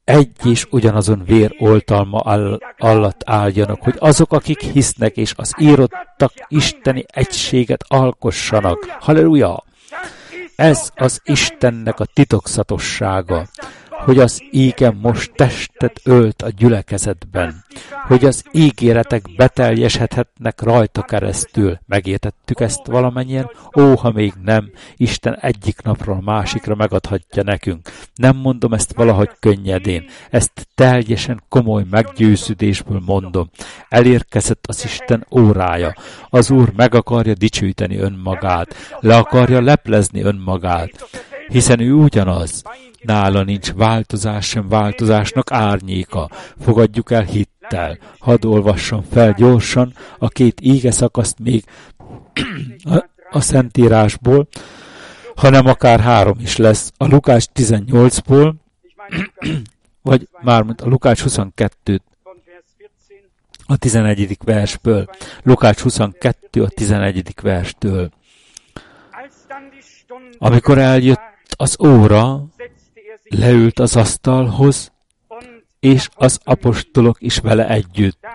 egy és ugyanazon vér oltalma all- alatt álljanak, hogy azok, akik hisznek és az írottak isteni egységet alkossanak. Halleluja! Ez az Istennek a titokzatossága, hogy az íge most testet ölt a gyülekezetben, hogy az ígéretek beteljesedhetnek rajta keresztül. Megértettük ezt valamennyien? Ó, ha még nem, Isten egyik napról a másikra megadhatja nekünk. Nem mondom ezt valahogy könnyedén, ezt teljesen komoly meggyőződésből mondom. Elérkezett az Isten órája. Az Úr meg akarja dicsőíteni önmagát, le akarja leplezni önmagát, hiszen ő ugyanaz. Nála nincs változás sem változásnak árnyéka. Fogadjuk el hittel. Hadd olvassam fel gyorsan a két íge szakaszt még a, a Szentírásból, hanem akár három is lesz. A Lukács tizennyolcból, vagy mármint a Lukács huszonkettő a tizenegyedik versből. Lukács huszonkettő a tizenegyedik verstől. Amikor eljött az óra, leült az asztalhoz, és az apostolok is vele együtt.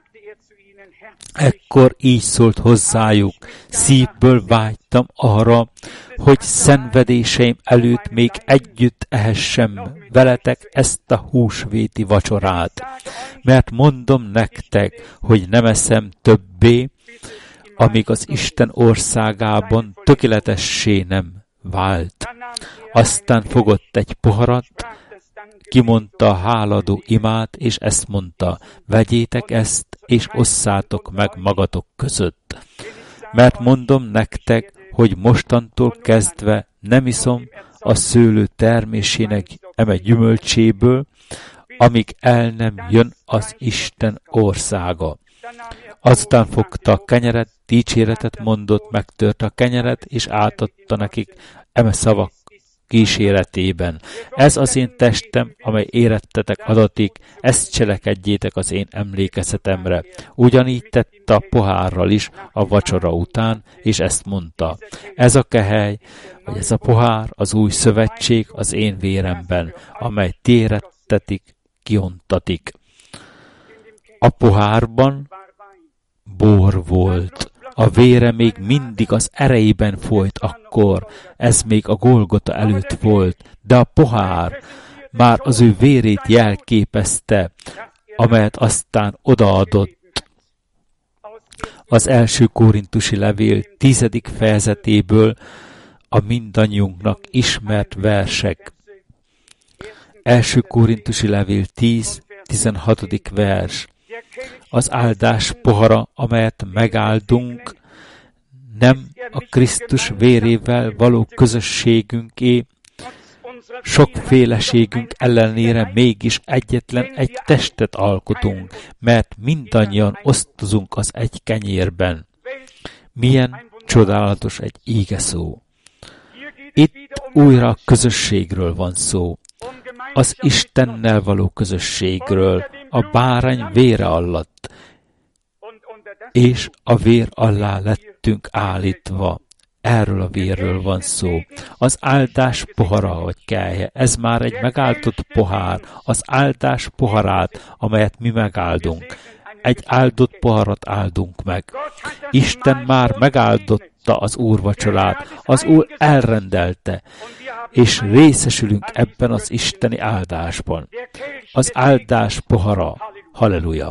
Ekkor így szólt hozzájuk: szívből vágytam arra, hogy szenvedéseim előtt még együtt ehessem veletek ezt a húsvéti vacsorát. Mert mondom nektek, hogy nem eszem többé, amíg az Isten országában tökéletessé nem vált. Aztán fogott egy poharat, kimondta a háladó imát, és ezt mondta: vegyétek ezt, és osszátok meg magatok között. Mert mondom nektek, hogy mostantól kezdve nem iszom a szőlő termésének eme gyümölcséből, amíg el nem jön az Isten országa. Azután fogta a kenyeret, dicséretet mondott, megtörte a kenyeret, és átadta nekik eme szavak kíséretében. Ez az én testem, amely érettetek adatik, ezt cselekedjétek az én emlékezetemre. Ugyanígy tette a pohárral is a vacsora után, és ezt mondta: ez a kehely, vagy ez a pohár az új szövetség az én véremben, amely ti érettetik, kiontatik. A pohárban bor volt. A vére még mindig az erejében folyt akkor, ez még a Golgota előtt volt, de a pohár már az ő vérét jelképezte, amelyet aztán odaadott. Az első korintusi levél tizedik fejezetéből a mindannyiunknak ismert versek. Első korintusi levél tíz, tizenhatodik vers. Az áldás pohara, amelyet megáldunk, nem a Krisztus vérével való közösségünké, sokféleségünk ellenére mégis egyetlen egy testet alkotunk, mert mindannyian osztozunk az egy kenyérben. Milyen csodálatos egy íge szó. Itt újra a közösségről van szó. Az Istennel való közösségről, a bárány vére alatt, és a vér alá lettünk állítva. Erről a vérről van szó. Az áldás pohara, vagy kelje, ez már egy megáldott pohár, az áldás poharát, amelyet mi megáldunk. Egy áldott poharat áldunk meg. Isten már megáldotta az úrvacsorát, az Úr elrendelte, és részesülünk ebben az isteni áldásban. Az áldás pohara, halleluja!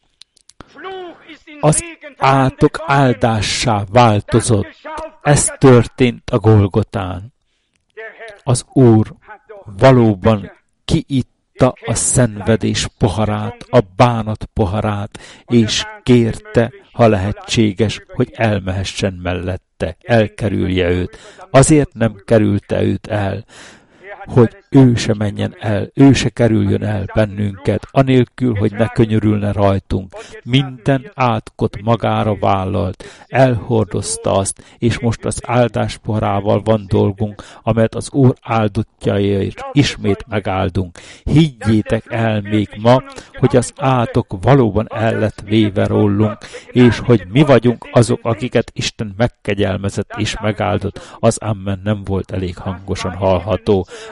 Az átok áldássá változott. Ez történt a Golgotán. Az Úr valóban kiitta a szenvedés poharát, a bánat poharát, és kérte, ha lehetséges, hogy elmehessen mellette, elkerülje őt. Azért nem kerülte őt el, hogy ő se menjen el, ő se kerüljön el bennünket, anélkül, hogy ne könyörülne rajtunk. Minden átkot magára vállalt, elhordozta azt, és most az áldás poharával van dolgunk, amelyet az Úr áldottjaiért ismét megáldunk. Higgyétek el még ma, hogy az átok valóban el lett véve rólunk, és hogy mi vagyunk azok, akiket Isten megkegyelmezett és megáldott. Az amen nem volt elég hangosan hallható. Amen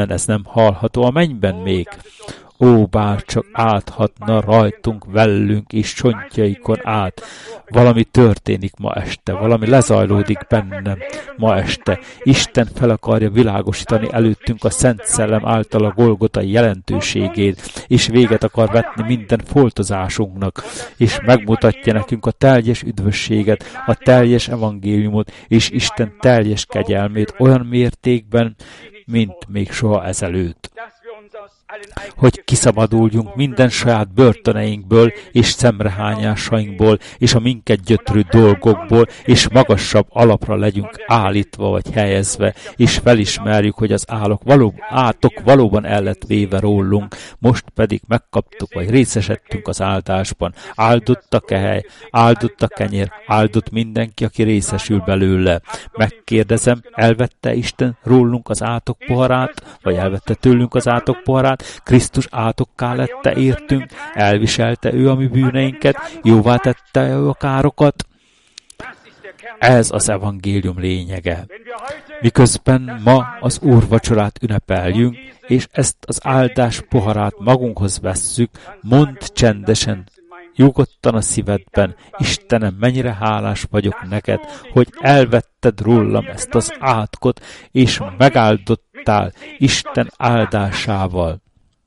mert ez nem hallható a mennyben még. Ó, bárcsak áthatna rajtunk, vellünk és csontjaikon át. Valami történik ma este, valami lezajlódik bennem ma este. Isten fel akarja világosítani előttünk a Szent Szellem által a Golgotai jelentőségét, és véget akar vetni minden foltozásunknak, és megmutatja nekünk a teljes üdvösséget, a teljes evangéliumot, és Isten teljes kegyelmét olyan mértékben, mint még soha ezelőtt. Hogy kiszabaduljunk minden saját börtöneinkből és szemrehányásainkból, és a minket gyötrő dolgokból, és magasabb alapra legyünk állítva vagy helyezve, és felismerjük, hogy az álok való, átok valóban el lett véve rólunk, most pedig megkaptuk, vagy részesedtünk az áldásban. Áldott a kehely, áldott a kenyér, áldott mindenki, aki részesül belőle. Megkérdezem, elvette Isten rólunk az átok poharát, vagy elvette tőlünk az átok poharát? Krisztus átokká lette értünk, elviselte ő a mi bűneinket, jóvá tette ő a károkat. Ez az evangélium lényege. Miközben ma az úrvacsorát ünnepeljünk, és ezt az áldás poharát magunkhoz vesszük, mondd csendesen, nyugodtan a szívedben, Istenem, mennyire hálás vagyok neked, hogy elvetted rólam ezt az átkot, és megáldottál Isten áldásával.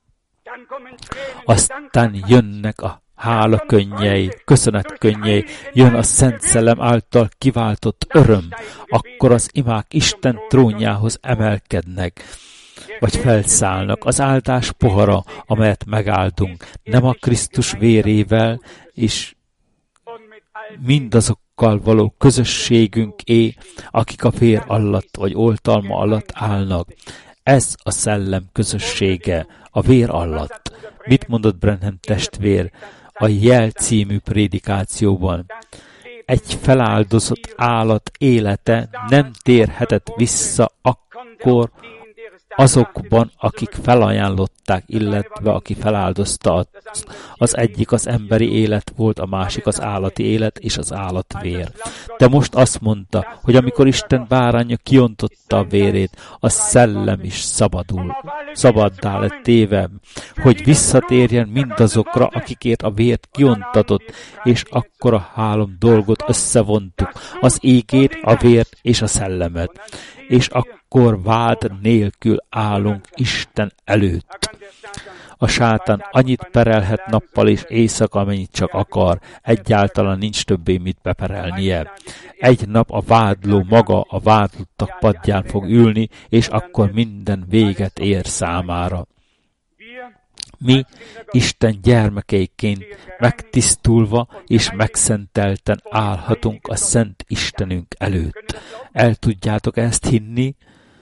Aztán jönnek a hála könnyei, köszönet könnyei, jön a Szent Szellem által kiváltott öröm, akkor az imák Isten trónjához emelkednek, vagy felszállnak az áldás pohara, amelyet megáldunk, nem a Krisztus vérével, és mindazokkal való közösségünké, akik a vér alatt vagy oltalma alatt állnak. Ez a szellem közössége, a vér alatt. Mit mondott Branham testvér a Jel című prédikációban? Egy feláldozott állat élete nem térhetett vissza akkor azokban, akik felajánlották, illetve aki feláldozta. Az egyik az emberi élet volt, a másik az állati élet és az állatvér. De most azt mondta, hogy amikor Isten báránja kiontotta a vérét, a szellem is szabadul, szabaddá lett téve, hogy visszatérjen mindazokra, akikért a vért kiontatott, és akkor a három dolgot összevontuk, az égét, a vért és a szellemet. És akkor vád nélkül állunk Isten előtt. A sátán annyit perelhet nappal és éjszaka, amennyit csak akar, egyáltalán nincs többé mit beperelnie. Egy nap a vádló maga a vádlottak padján fog ülni, és akkor minden véget ér számára. Mi, Isten gyermekeiként megtisztulva és megszentelten állhatunk a Szent Istenünk előtt. El tudjátok ezt hinni?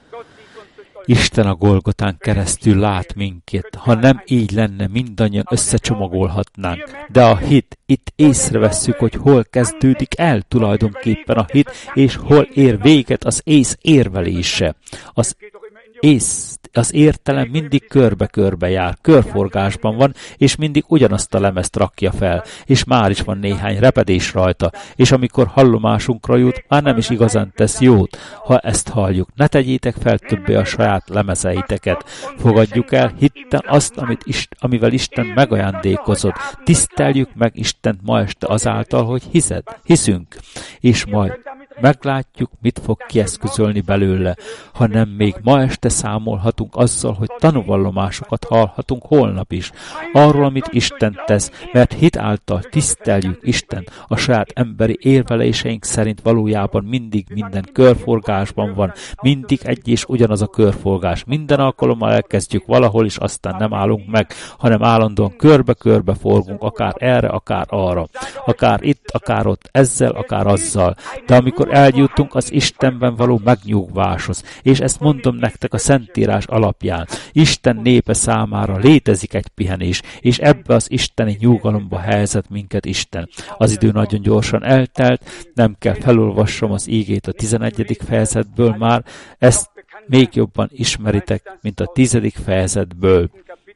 Isten a Golgotán keresztül lát minket. Ha nem így lenne, mindannyian összecsomagolhatnánk. De a hit, itt észrevesszük, hogy hol kezdődik el tulajdonképpen a hit, és hol ér véget az ész érvelése. Az ész, az értelem mindig körbe-körbe jár, körforgásban van, és mindig ugyanazt a lemezt rakja fel, és már is van néhány repedés rajta, és amikor hallomásunkra jut, már nem is igazán tesz jót, ha ezt halljuk. Ne tegyétek fel többé a saját lemezeiteket. Fogadjuk el hitten azt, amit Ist, amivel Isten megajándékozott. Tiszteljük meg Istent ma este azáltal, hogy hiszed, hiszünk, és majd meglátjuk, mit fog kieszközölni belőle, hanem még ma este számolhatunk azzal, hogy tanúvallomásokat hallhatunk holnap is, arról, amit Isten tesz, mert hit által tiszteljük Isten, a saját emberi érveléseink szerint valójában mindig minden körforgásban van, mindig egy és ugyanaz a körforgás. Minden alkalommal elkezdjük valahol, és aztán nem állunk meg, hanem állandóan körbe-körbe forgunk, akár erre, akár arra, akár itt, akár ott, ezzel, akár azzal. De amikor eljutunk az Istenben való megnyugváshoz, és ezt mondom nektek a Szentírás alapján, Isten népe számára létezik egy pihenés, és ebbe az isteni nyugalomba helyezett minket Isten. Az idő nagyon gyorsan eltelt, nem kell felolvassam az ígét a tizenegyedik fejezetből már, ezt még jobban ismeritek, mint a tizedik fejezetből.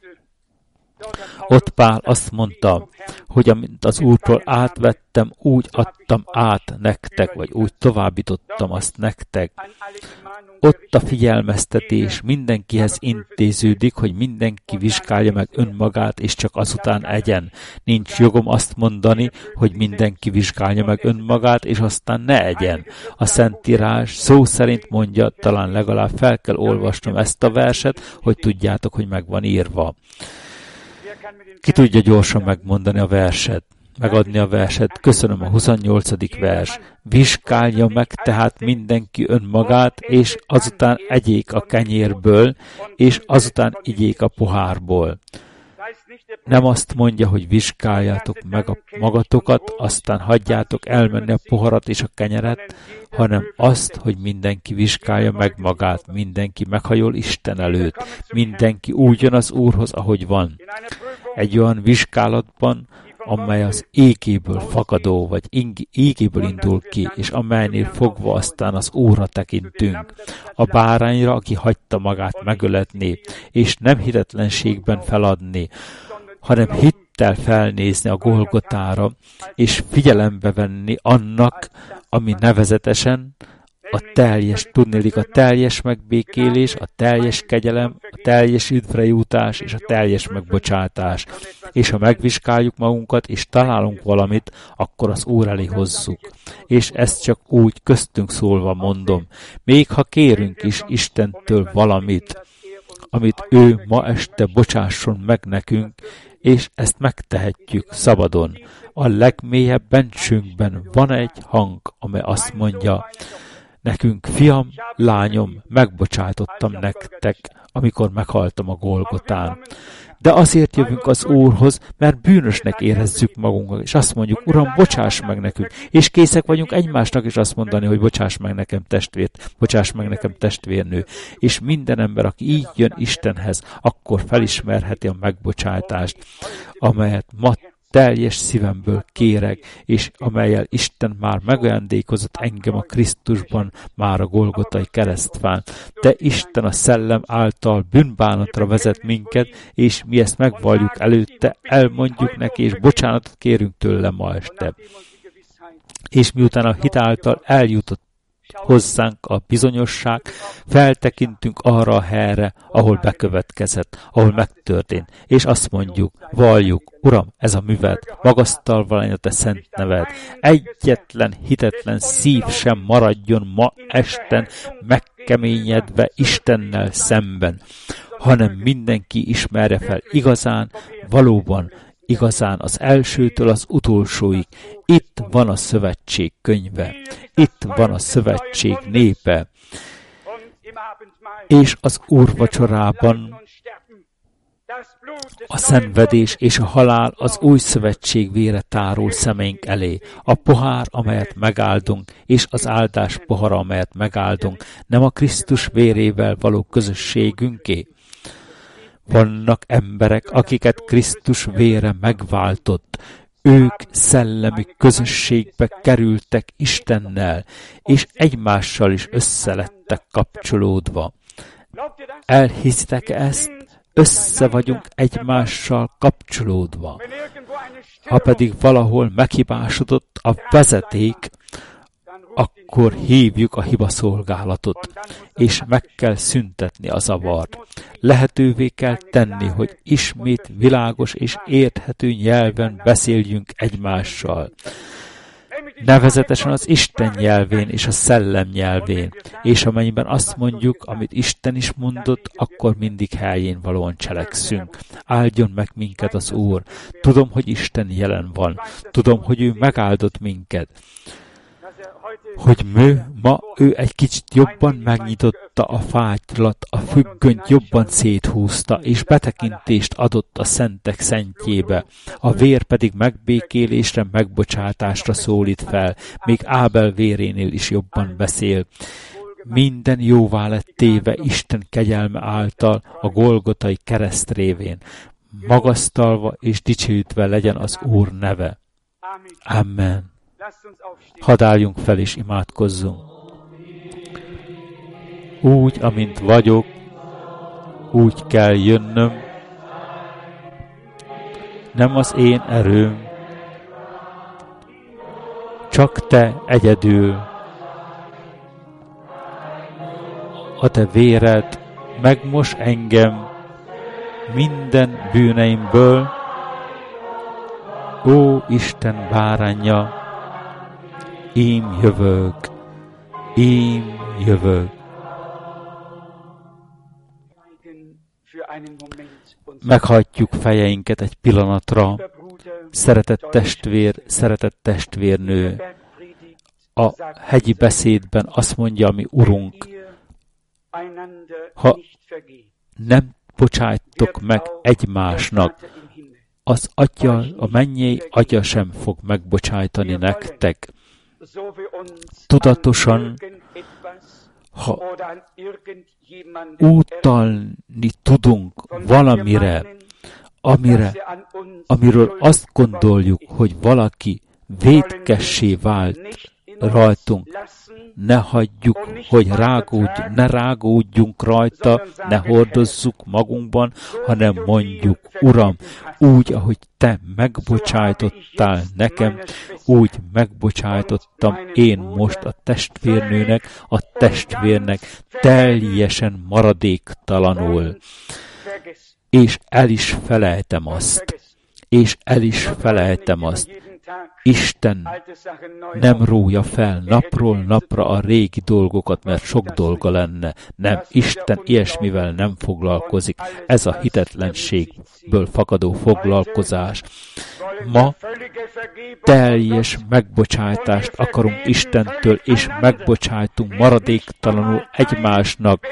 Ott Pál azt mondta, hogy amint az Úrtól átvettem, úgy adtam át nektek, vagy úgy továbbítottam azt nektek. ott a figyelmeztetés mindenkihez intéződik, hogy mindenki vizsgálja meg önmagát, és csak azután egyen. Nincs jogom azt mondani, hogy mindenki vizsgálja meg önmagát, és aztán ne egyen. A Szentírás szó szerint mondja, talán legalább fel kell olvasnom ezt a verset, hogy tudjátok, hogy meg van írva. Ki tudja gyorsan megmondani a verset? Megadni a verset. Köszönöm, a huszonnyolcadik vers. Vizsgálja meg tehát mindenki önmagát, és azután egyék a kenyérből, és azután igyék a pohárból. Nem azt mondja, hogy vizsgáljátok meg a magatokat, aztán hagyjátok elmenni a poharat és a kenyeret, hanem azt, hogy mindenki vizsgálja meg magát, mindenki meghajol Isten előtt, mindenki úgy jön az Úrhoz, ahogy van. Egy olyan vizsgálatban, amely az égéből fakadó, vagy égéből indul ki, és amelynél fogva aztán az Úrra tekintünk. A bárányra, aki hagyta magát megöletni, és nem hitetlenségben feladni, hanem hittel felnézni a Golgotára, és figyelembe venni annak, ami nevezetesen a teljes, tudnélik a teljes megbékélés, a teljes kegyelem, a teljes üdvre jutás és a teljes megbocsátás. És ha megvizsgáljuk magunkat, és találunk valamit, akkor az Úr elé hozzuk. És ezt csak úgy köztünk szólva mondom. Még ha kérünk is Istentől valamit, amit ő ma este bocsásson meg nekünk, és ezt megtehetjük szabadon. A legmélyebb bensünkben van egy hang, amely azt mondja, nekünk, fiam, lányom, megbocsátottam nektek, amikor meghaltam a Golgotán. De azért jövünk az Úrhoz, mert bűnösnek érezzük magunkat, és azt mondjuk, Uram, bocsáss meg nekünk. És készek vagyunk egymásnak is azt mondani, hogy bocsáss meg nekem testvért, bocsáss meg nekem testvérnő. És minden ember, aki így jön Istenhez, akkor felismerheti a megbocsátást, amelyet ma teljes szívemből kérek, és amellyel Isten már megajándékozott engem a Krisztusban, már a Golgotai keresztfán. De Isten a szellem által bűnbánatra vezet minket, és mi ezt megvalljuk előtte, elmondjuk neki, és bocsánatot kérünk tőle ma este. És miután a hit által eljutott hozzánk a bizonyosság, feltekintünk arra a helyre, ahol bekövetkezett, ahol megtörtént, és azt mondjuk, valljuk, Uram, ez a műved, magasztalva legyen a te szent neved. Egyetlen hitetlen szív sem maradjon ma esten megkeményedve Istennel szemben, hanem mindenki ismerje fel igazán, valóban, igazán az elsőtől az utolsóig. Itt van a szövetség könyve, itt van a szövetség népe, és az úrvacsorában a szenvedés és a halál az új szövetség vére tárul szemeink elé. A pohár, amelyet megáldunk, és az áldás pohara, amelyet megáldunk, nem a Krisztus vérével való közösségünké. Vannak emberek, akiket Krisztus vére megváltott. Ők szellemi közösségbe kerültek Istennel, és egymással is összelettek kapcsolódva. Elhiszitek ezt? Össze vagyunk egymással kapcsolódva. Ha pedig valahol meghibásodott a vezeték, akkor hívjuk a hibaszolgálatot, és meg kell szüntetni a zavart. Lehetővé kell tenni, hogy ismét világos és érthető nyelven beszéljünk egymással. Nevezetesen az Isten nyelvén és a szellem nyelvén, és amennyiben azt mondjuk, amit Isten is mondott, akkor mindig helyén valóan cselekszünk. Áldjon meg minket az Úr. Tudom, hogy Isten jelen van. Tudom, hogy ő megáldott minket. Hogy mű, ma ő egy kicsit jobban megnyitotta a fátylat, a függönyt jobban széthúzta, és betekintést adott a szentek szentjébe. A vér pedig megbékélésre, megbocsátásra szólít fel, még Ábel vérénél is jobban beszél. Minden jóvá lett téve Isten kegyelme által a Golgotai kereszt révén. Magasztalva és dicsőítve legyen az Úr neve. Amen. Hadd álljunk fel és imádkozzunk. Úgy, amint vagyok, úgy kell jönnöm. Nem az én erőm, csak te egyedül. a te véred megmos engem minden bűneimből. Ó, Isten báránja, én jövök, én jövök. Meghajtjuk fejeinket egy pillanatra, szeretett testvér, szeretett testvérnő. A hegyi beszédben azt mondja, ami Urunk, ha nem bocsájtok meg egymásnak, az Atya, a mennyei Atya sem fog megbocsájtani nektek. Tudatosan, ha utalni tudunk valamire, amire, amiről azt gondoljuk, hogy valaki vétkessé vált rajtunk, ne hagyjuk, hogy rágódj, ne rágódjunk rajta, ne hordozzuk magunkban, hanem mondjuk, Uram, úgy, ahogy Te megbocsájtottál nekem, úgy megbocsájtottam én most a testvérnőnek, a testvérnek teljesen maradéktalanul. És el is felejtem azt, és el is felejtem azt. Isten nem rója fel napról napra a régi dolgokat, mert sok dolga lenne. Nem, Isten ilyesmivel nem foglalkozik. Ez a hitetlenségből fakadó foglalkozás. Ma teljes megbocsájtást akarunk Istentől, és megbocsájtunk maradéktalanul egymásnak.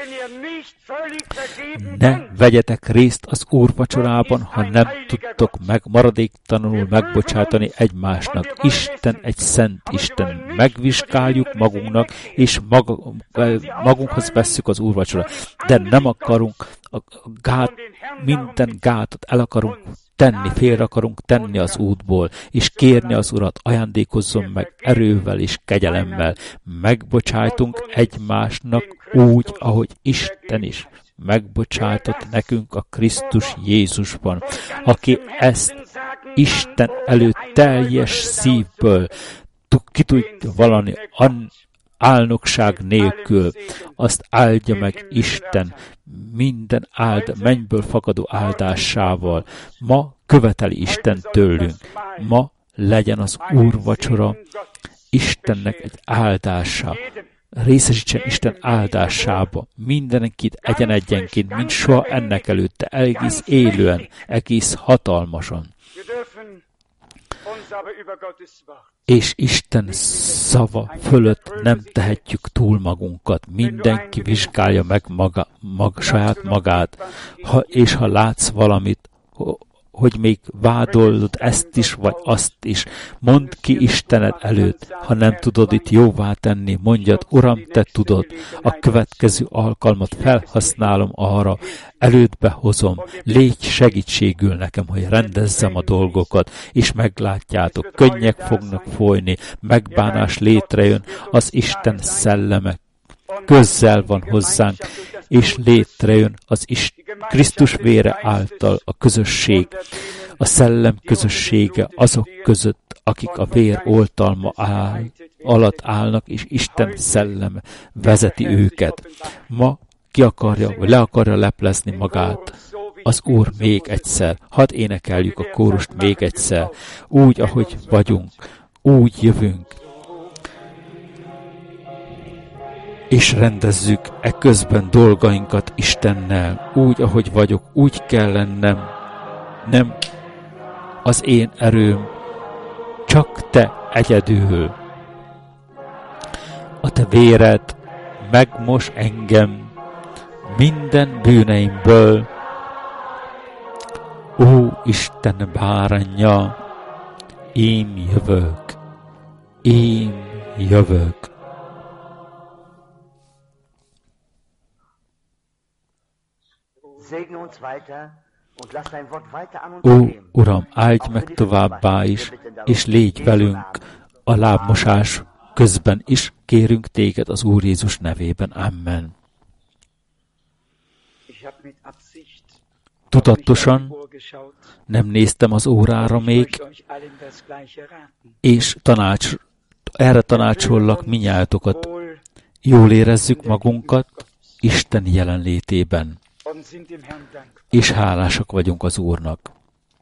Ne vegyetek részt az úrvacsorában, ha nem tudtok meg maradéktalanul megbocsátani egymásnak. Isten egy szent Isten. Megvizsgáljuk magunknak, és maga, magunkhoz vesszük az úrvacsorát. De nem akarunk a gát, minden gátot el akarunk tenni, félre akarunk tenni az útból, és kérni az Urat, ajándékozzon meg erővel és kegyelemmel. Megbocsájtunk egymásnak úgy, ahogy Isten is megbocsájtott nekünk a Krisztus Jézusban, aki ezt Isten előtt teljes szívből ki tudja vallani álnokság nélkül, azt áldja meg Isten minden áld, mennyből fakadó áldásával. Ma követeli Isten tőlünk. Ma legyen az úrvacsora Istennek egy áldása. Részesítsen Isten áldásába mindenkit egyen-egyenként, mint soha ennek előtte, egész élően, egész hatalmasan. És Isten szava fölött nem tehetjük túl magunkat. Mindenki vizsgálja meg maga, maga, saját magát, ha, és ha látsz valamit, hogy még vádolod ezt is, vagy azt is. Mondd ki Istened előtt, ha nem tudod itt jóvá tenni, mondjad, Uram, Te tudod, a következő alkalmat felhasználom arra, elődbe hozom, légy segítségül nekem, hogy rendezzem a dolgokat, és meglátjátok, könnyek fognak folyni, megbánás létrejön, az Isten szelleme közel van hozzánk, és létrejön az Isten Krisztus vére által a közösség, a szellem közössége azok között, akik a vér oltalma áll, alatt állnak, és Isten szelleme vezeti őket. Ma ki akarja, vagy le akarja leplezni magát az Úr még egyszer. Hadd énekeljük a kórust még egyszer. Úgy, ahogy vagyunk, úgy jövünk, és rendezzük eközben dolgainkat Istennel. Úgy, ahogy vagyok, úgy kell lennem. Nem az én erőm, csak Te egyedül. A Te véred megmos engem minden bűneimből. Ó, Isten báránja, én jövök, én jövök. Ó, Uram, áldj meg továbbá is, és légy velünk a lábmosás közben is, kérünk Téged az Úr Jézus nevében. Amen. Tudatosan nem néztem az órára még, és tanács, erre tanácsollak minnyájatokat. Jól érezzük magunkat, Isten jelenlétében, és hálásak vagyunk az Úrnak.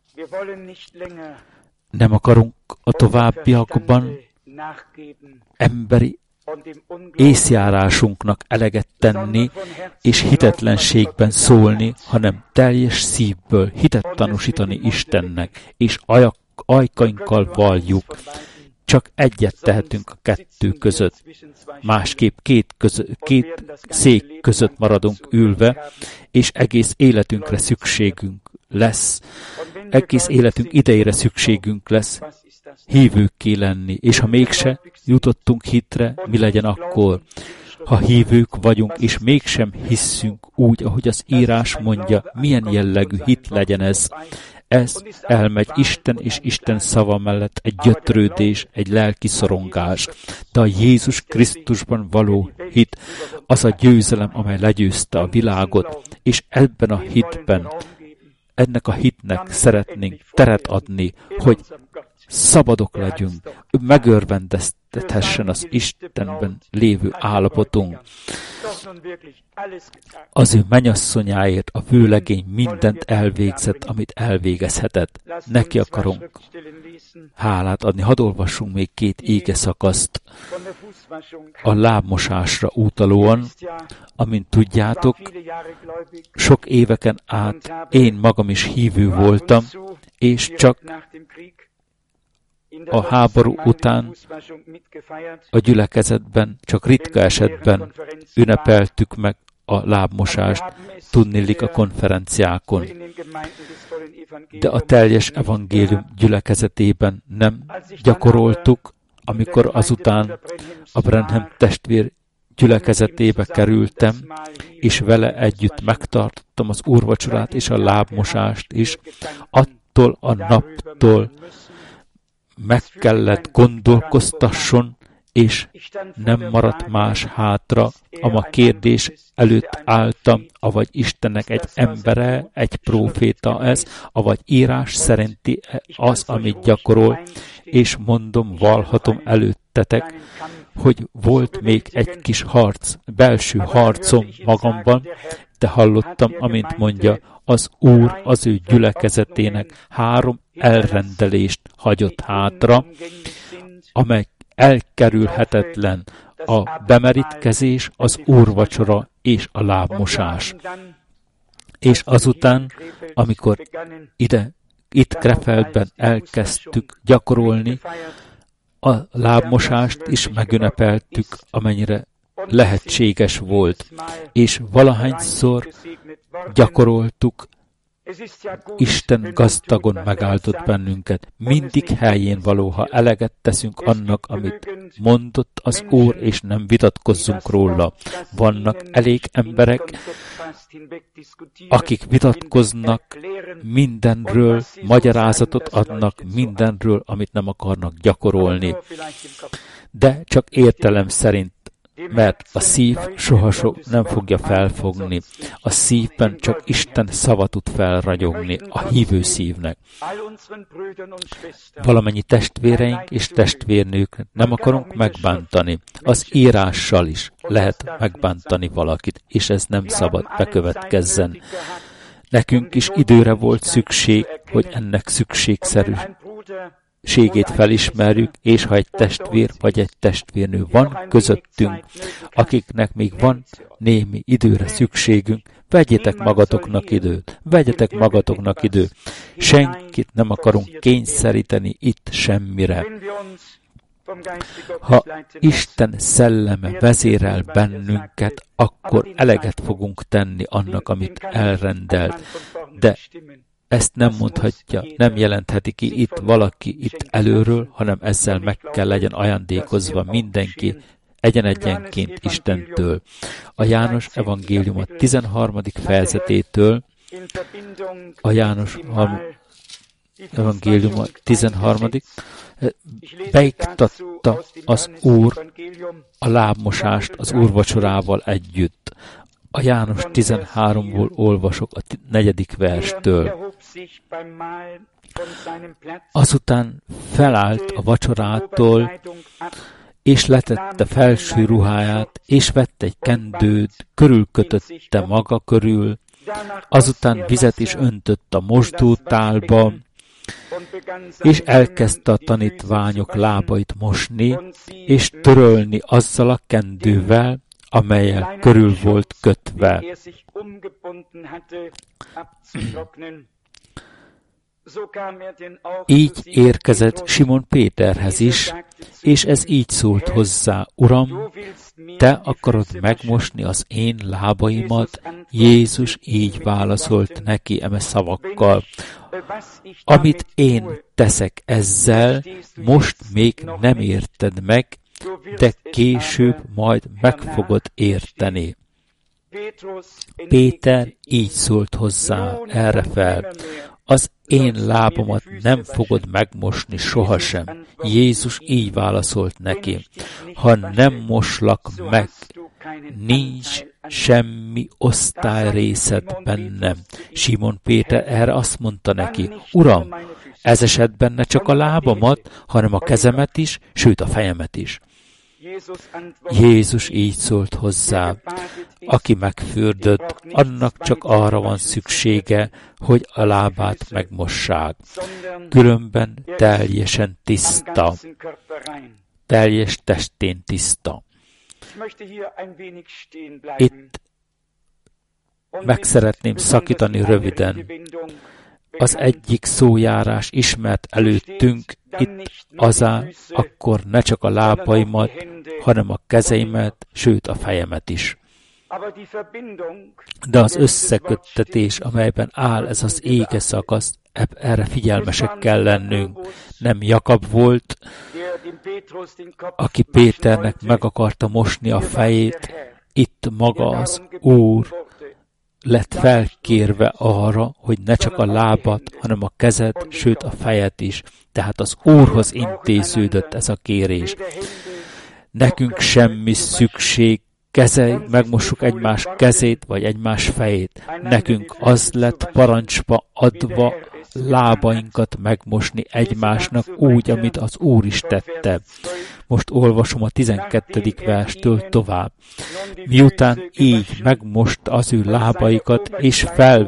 Nem akarunk a továbbiakban emberi észjárásunknak eleget tenni, és hitetlenségben szólni, hanem teljes szívből hitet tanúsítani Istennek, és ajak, ajkainkkal valljuk. Csak egyet tehetünk a kettő között. Másképp két, közö, két szék között maradunk ülve, és egész életünkre szükségünk lesz. Egész életünk idejére szükségünk lesz hívőkké lenni, és ha mégse jutottunk hitre, mi legyen akkor? Ha hívők vagyunk, és mégsem hisszünk úgy, ahogy az írás mondja, milyen jellegű hit legyen ez? Ez elmegy Isten és Isten szava mellett egy gyötrődés, egy lelki szorongás. De a Jézus Krisztusban való hit, az a győzelem, amely legyőzte a világot, és ebben a hitben, ennek a hitnek szeretnénk teret adni, hogy szabadok legyünk, megörvendeztethessen az Istenben lévő állapotunk. Az ő mennyasszonyáért a vőlegény mindent elvégzett, amit elvégezhetett. Neki akarunk hálát adni. Hadd olvassunk még két ége szakaszt a lábmosásra utalóan. Amint tudjátok, sok éveken át én magam is hívő voltam, és csak a háború után a gyülekezetben, csak ritka esetben ünnepeltük meg a lábmosást, tudniillik a konferenciákon. De a teljes evangélium gyülekezetében nem gyakoroltuk, amikor azután a Branham testvér gyülekezetébe kerültem, és vele együtt megtartottam az úrvacsorát és a lábmosást is, attól a naptól meg kellett gondolkoztasson, és nem maradt más hátra, ama kérdés előtt álltam, avagy Istennek egy embere, egy próféta ez, avagy írás szerinti az, amit gyakorol, és mondom, valhatom előttetek, hogy volt még egy kis harc, belső harcom magamban, de hallottam, amint mondja, az Úr az ő gyülekezetének három elrendelést hagyott hátra, amely elkerülhetetlen: a bemerítkezés, az úrvacsora és a lábmosás. És azután, amikor ide, itt Krefeldben elkezdtük gyakorolni, a lábmosást is megünnepeltük, amennyire lehetséges volt, és valahányszor gyakoroltuk, Isten gazdagon megáldott bennünket. Mindig helyén való, ha eleget teszünk annak, amit mondott az Úr, és nem vitatkozzunk róla. Vannak elég emberek, akik vitatkoznak mindenről, magyarázatot adnak mindenről, amit nem akarnak gyakorolni. De csak értelem szerint, mert a szív soha nem fogja felfogni. A szívben csak Isten szava tud felragyogni a hívő szívnek. Valamennyi testvéreink és testvérnők nem akarunk megbántani. Az írással is lehet megbántani valakit, és ez nem szabad bekövetkezzen. Nekünk is időre volt szükség, hogy ennek szükségszerű ségét felismerjük, és ha egy testvér vagy egy testvérnő van közöttünk, akiknek még van némi időre szükségünk, vegyetek magatoknak időt, vegyetek magatoknak időt. Senkit nem akarunk kényszeríteni itt semmire. Ha Isten szelleme vezérel bennünket, akkor eleget fogunk tenni annak, amit elrendelt. De ezt nem mondhatja, nem jelentheti ki itt valaki itt előről, hanem ezzel meg kell legyen ajándékozva mindenki egyen-egyenként Istentől. A János evangélium a tizenharmadik fejezetétől, a János evangélium a tizenharmadik beiktatta az Úr a lábmosást az úrvacsorával együtt. A János tizenháromból olvasok a negyedik verstől. Azután felállt a vacsorától, és letette felső ruháját, és vett egy kendőt, körülkötötte maga körül, azután vizet is öntött a mosdótálba, és elkezdte a tanítványok lábait mosni, és törölni azzal a kendővel, amellyel körül volt kötve. Így érkezett Simon Péterhez is, és ez így szólt hozzá: Uram, te akarod megmosni az én lábaimat? Jézus így válaszolt neki eme szavakkal: amit én teszek ezzel, most még nem érted meg, de később majd meg fogod érteni. Péter így szólt hozzá erre fel: az én lábamat nem fogod megmosni sohasem. Jézus így válaszolt neki: ha nem moslak meg, nincs semmi osztályrészed bennem. Simon Péter erre azt mondta neki: Uram, ez esetben ne csak a lábamat, hanem a kezemet is, sőt a fejemet is. Jézus így szólt hozzá: aki megfürdött, annak csak arra van szüksége, hogy a lábát megmossák, különben teljesen tiszta, teljes testén tiszta. Itt meg szeretném szakítani röviden. Az egyik szójárás ismert előttünk, itt azá, akkor ne csak a lábaimat, hanem a kezeimet, sőt a fejemet is. De az összeköttetés, amelyben áll ez az ége szakasz, erre figyelmesek kell lennünk. Nem Jakab volt, aki Péternek meg akarta mosni a fejét, itt maga az Úr lett felkérve arra, hogy ne csak a lábat, hanem a kezet, sőt a fejet is. Tehát az Úrhoz intéződött ez a kérés. Nekünk semmi szükség, kezelj, megmossuk egymás kezét, vagy egymás fejét. Nekünk az lett parancsba adva lábainkat megmosni egymásnak úgy, amit az Úr is tette. Most olvasom a tizenkettedik verstől tovább. Miután így megmosta az ő lábaikat, és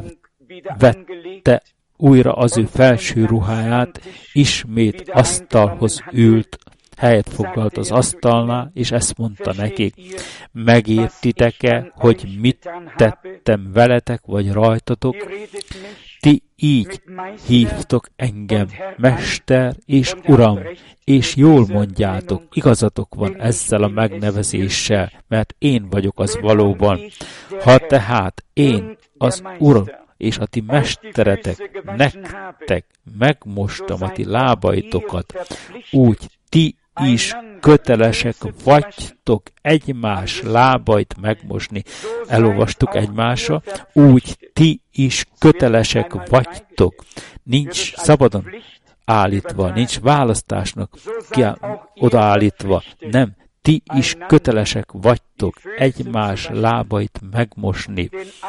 felvette újra az ő felső ruháját, ismét asztalhoz ült, helyet foglalt az asztalnál, és ezt mondta nekik: megértitek-e, hogy mit tettem veletek, vagy rajtatok? Ti így hívtok engem, Mester és Uram, és jól mondjátok, igazatok van ezzel a megnevezéssel, mert én vagyok az valóban. Ha tehát én, az Uram, és a ti mesteretek, nektek megmostam a ti lábaitokat, úgy ti is kötelesek vagytok egymás lábait megmosni. Elolvastuk egymásra, úgy ti is kötelesek vagytok. Nincs szabadon állítva, nincs választásnak odaállítva. Nem, ti is kötelesek vagytok egymás lábait megmosni.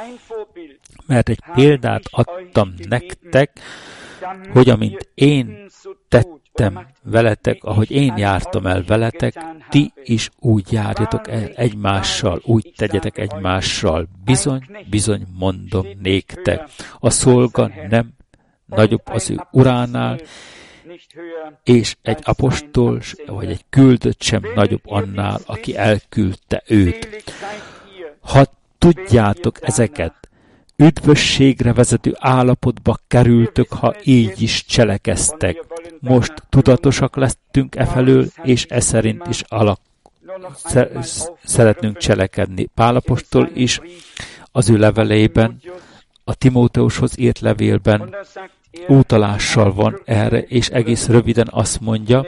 Mert egy példát adtam nektek, hogy amint én tettem veletek, ahogy én jártam el veletek, ti is úgy járjatok el egymással, úgy tegyetek egymással. Bizony, bizony mondom néktek. A szolga nem nagyobb az ő uránál, és egy apostol, vagy egy küldött sem nagyobb annál, aki elküldte őt. Ha tudjátok ezeket, üdvösségre vezető állapotba kerültök, ha így is cselekeztek. Most tudatosak lettünk e felől, és e szerint is alak szeretnünk cselekedni. Pál apostol is az ő leveleiben, a Timóteushoz írt levélben utalással van erre, és egész röviden azt mondja,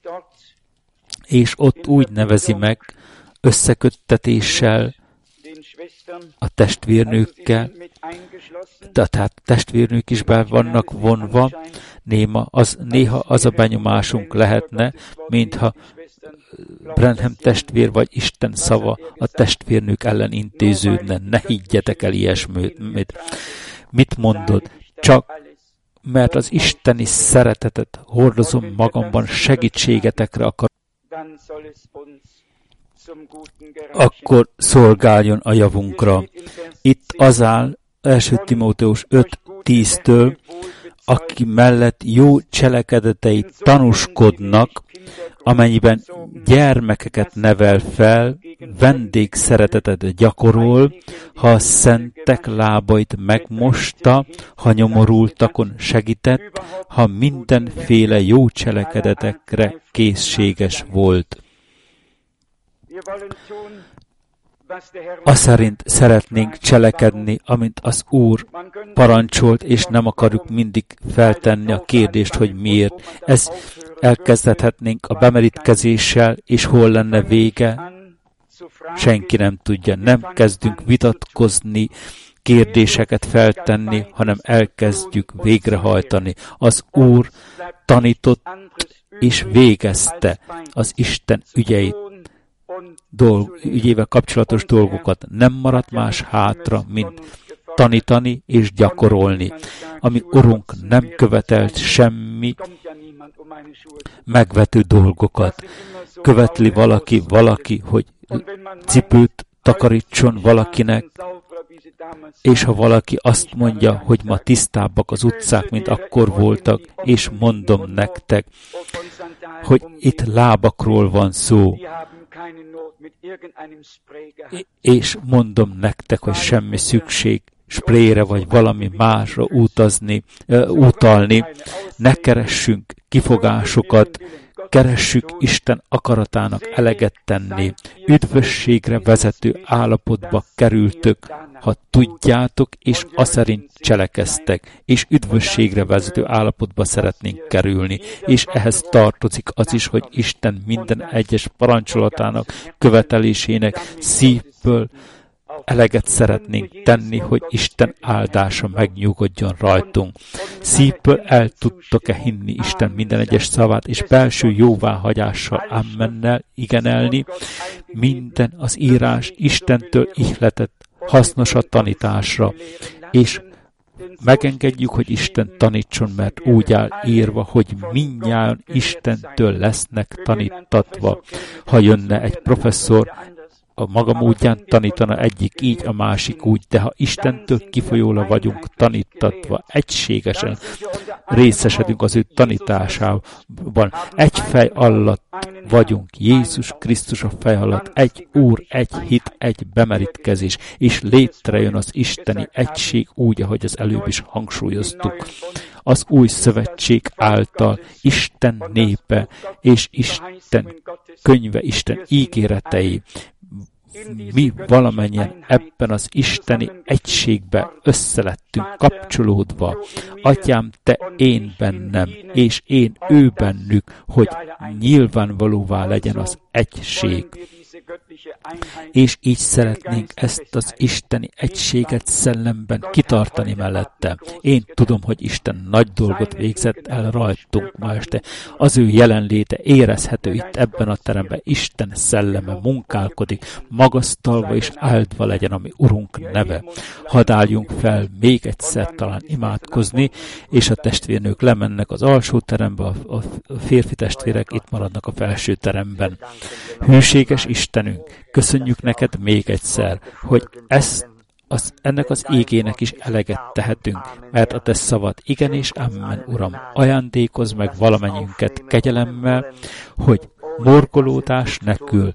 és ott úgy nevezi meg összeköttetéssel, a testvérnőkkel, tehát testvérnők is be vannak vonva, néma, az, néha az a benyomásunk lehetne, mintha Branham testvér vagy Isten szava a testvérnők ellen intéződne. Ne higgyetek el ilyesmit. Mit mondod? Csak mert az isteni szeretetet hordozom magamban, segítségetekre akar. akkor szolgáljon a javunkra. Itt az áll első Timóteus öt tíztől, aki mellett jó cselekedetei tanúskodnak, amennyiben gyermekeket nevel fel, vendégszeretetet gyakorol, ha a szentek lábait megmosta, ha nyomorultakon segített, ha mindenféle jó cselekedetekre készséges volt. Aszerint szeretnénk cselekedni, amint az Úr parancsolt, és nem akarjuk mindig feltenni a kérdést, hogy miért. Ez elkezdhetnénk a bemerítkezéssel, és hol lenne vége, senki nem tudja. Nem kezdünk vitatkozni, kérdéseket feltenni, hanem elkezdjük végrehajtani. Az Úr tanított és végezte az Isten ügyeit. Dolg, ügyével kapcsolatos dolgokat. Nem maradt más hátra, mint tanítani és gyakorolni. Ami Urunk nem követelt semmi megvető dolgokat. Követli valaki, valaki, hogy cipőt takarítson valakinek, és ha valaki azt mondja, hogy ma tisztábbak az utcák, mint akkor voltak, és mondom nektek, hogy itt lábakról van szó, és mondom nektek, hogy semmi szükség sprayre vagy valami másra utazni, uh, utalni, ne keressünk kifogásokat, keressük Isten akaratának eleget tenni. Üdvösségre vezető állapotba kerültök, ha tudjátok, és aszerint cselekeztek, és üdvösségre vezető állapotba szeretnénk kerülni. És ehhez tartozik az is, hogy Isten minden egyes parancsolatának, követelésének szívből eleget szeretnénk tenni, hogy Isten áldása megnyugodjon rajtunk. Szívből el tudtok-e hinni Isten minden egyes szavát, és belső jóváhagyással, ammennel igenelni, minden az írás Istentől ihletett hasznos a tanításra, és megengedjük, hogy Isten tanítson, mert úgy áll írva, hogy mindnyájan Istentől lesznek tanítatva. Ha jönne egy professzor, a maga módján tanítana, egyik így, a másik úgy, de ha Istentől kifolyólag vagyunk tanítatva, egységesen részesedünk az ő tanításában, egy fej alatt vagyunk, Jézus Krisztus a fej alatt, egy Úr, egy hit, egy bemerítkezés, és létrejön az isteni egység úgy, ahogy az előbb is hangsúlyoztuk. Az új szövetség által Isten népe és Isten könyve, Isten ígéretei, mi valamennyien ebben az isteni egységbe összelettünk kapcsolódva. Atyám, te én bennem, és én ő bennük, hogy nyilvánvalóvá legyen az egység. És így szeretnénk ezt az isteni egységet szellemben kitartani mellette. Én tudom, hogy Isten nagy dolgot végzett el rajtunk ma este. Az ő jelenléte érezhető itt ebben a teremben. Isten szelleme munkálkodik, magasztalva és áldva legyen a mi Urunk neve. Hadd álljunk fel még egyszer talán imádkozni, és a testvérnők lemennek az alsó terembe, a férfi testvérek itt maradnak a felső teremben. Hűséges Istenünk, köszönjük neked még egyszer, hogy ezt, az, ennek az ígének is eleget tehetünk, mert a te szavad igen és amen, Uram, ajándékozz meg valamennyiünket kegyelemmel, hogy morgolódás nélkül,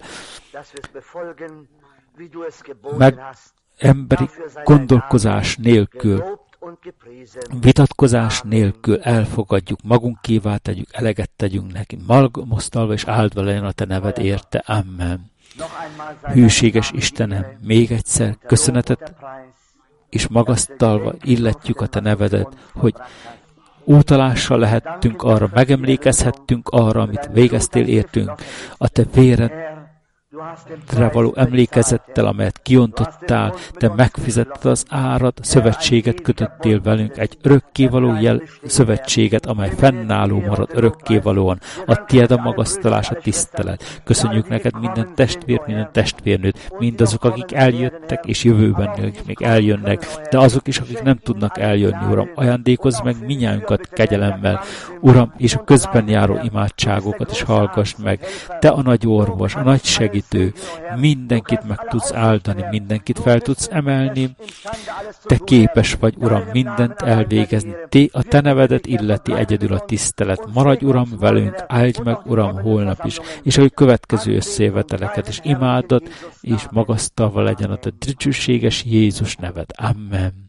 meg emberi gondolkozás nélkül, vitatkozás nélkül elfogadjuk, magunkévá tegyük, eleget tegyünk neki, magasztalva és áldva legyen a te neved érte. Amen. Hűséges Istenem, még egyszer köszönetet és magasztalva illetjük a te nevedet, hogy útalással lehettünk arra, megemlékezhettünk arra, amit végeztél értünk. A te véred való emlékezettel, amelyet kiontottál, te megfizetted az árat, szövetséget kötöttél velünk, egy örökkévaló jel szövetséget, amely fennálló marad örökkévalóan. A tied a magasztalás, a tisztelet. Köszönjük neked minden testvér, minden testvérnőt, mindazok, akik eljöttek, és jövőben még eljönnek, de azok is, akik nem tudnak eljönni, Uram. Ajándékozz meg minnyájunkat kegyelemmel, Uram, és a közben járó imádságokat is hallgass meg. Te a nagy orvos, a nagy segítő, mindenkit meg tudsz áldani, mindenkit fel tudsz emelni. Te képes vagy, Uram, mindent elvégezni. Té, a te nevedet illeti egyedül a tisztelet. Maradj, Uram, velünk, áldj meg, Uram, holnap is, és a következő összejöveteleket is imádat, és magasztalva legyen a te dicsőséges Jézus neved. Amen.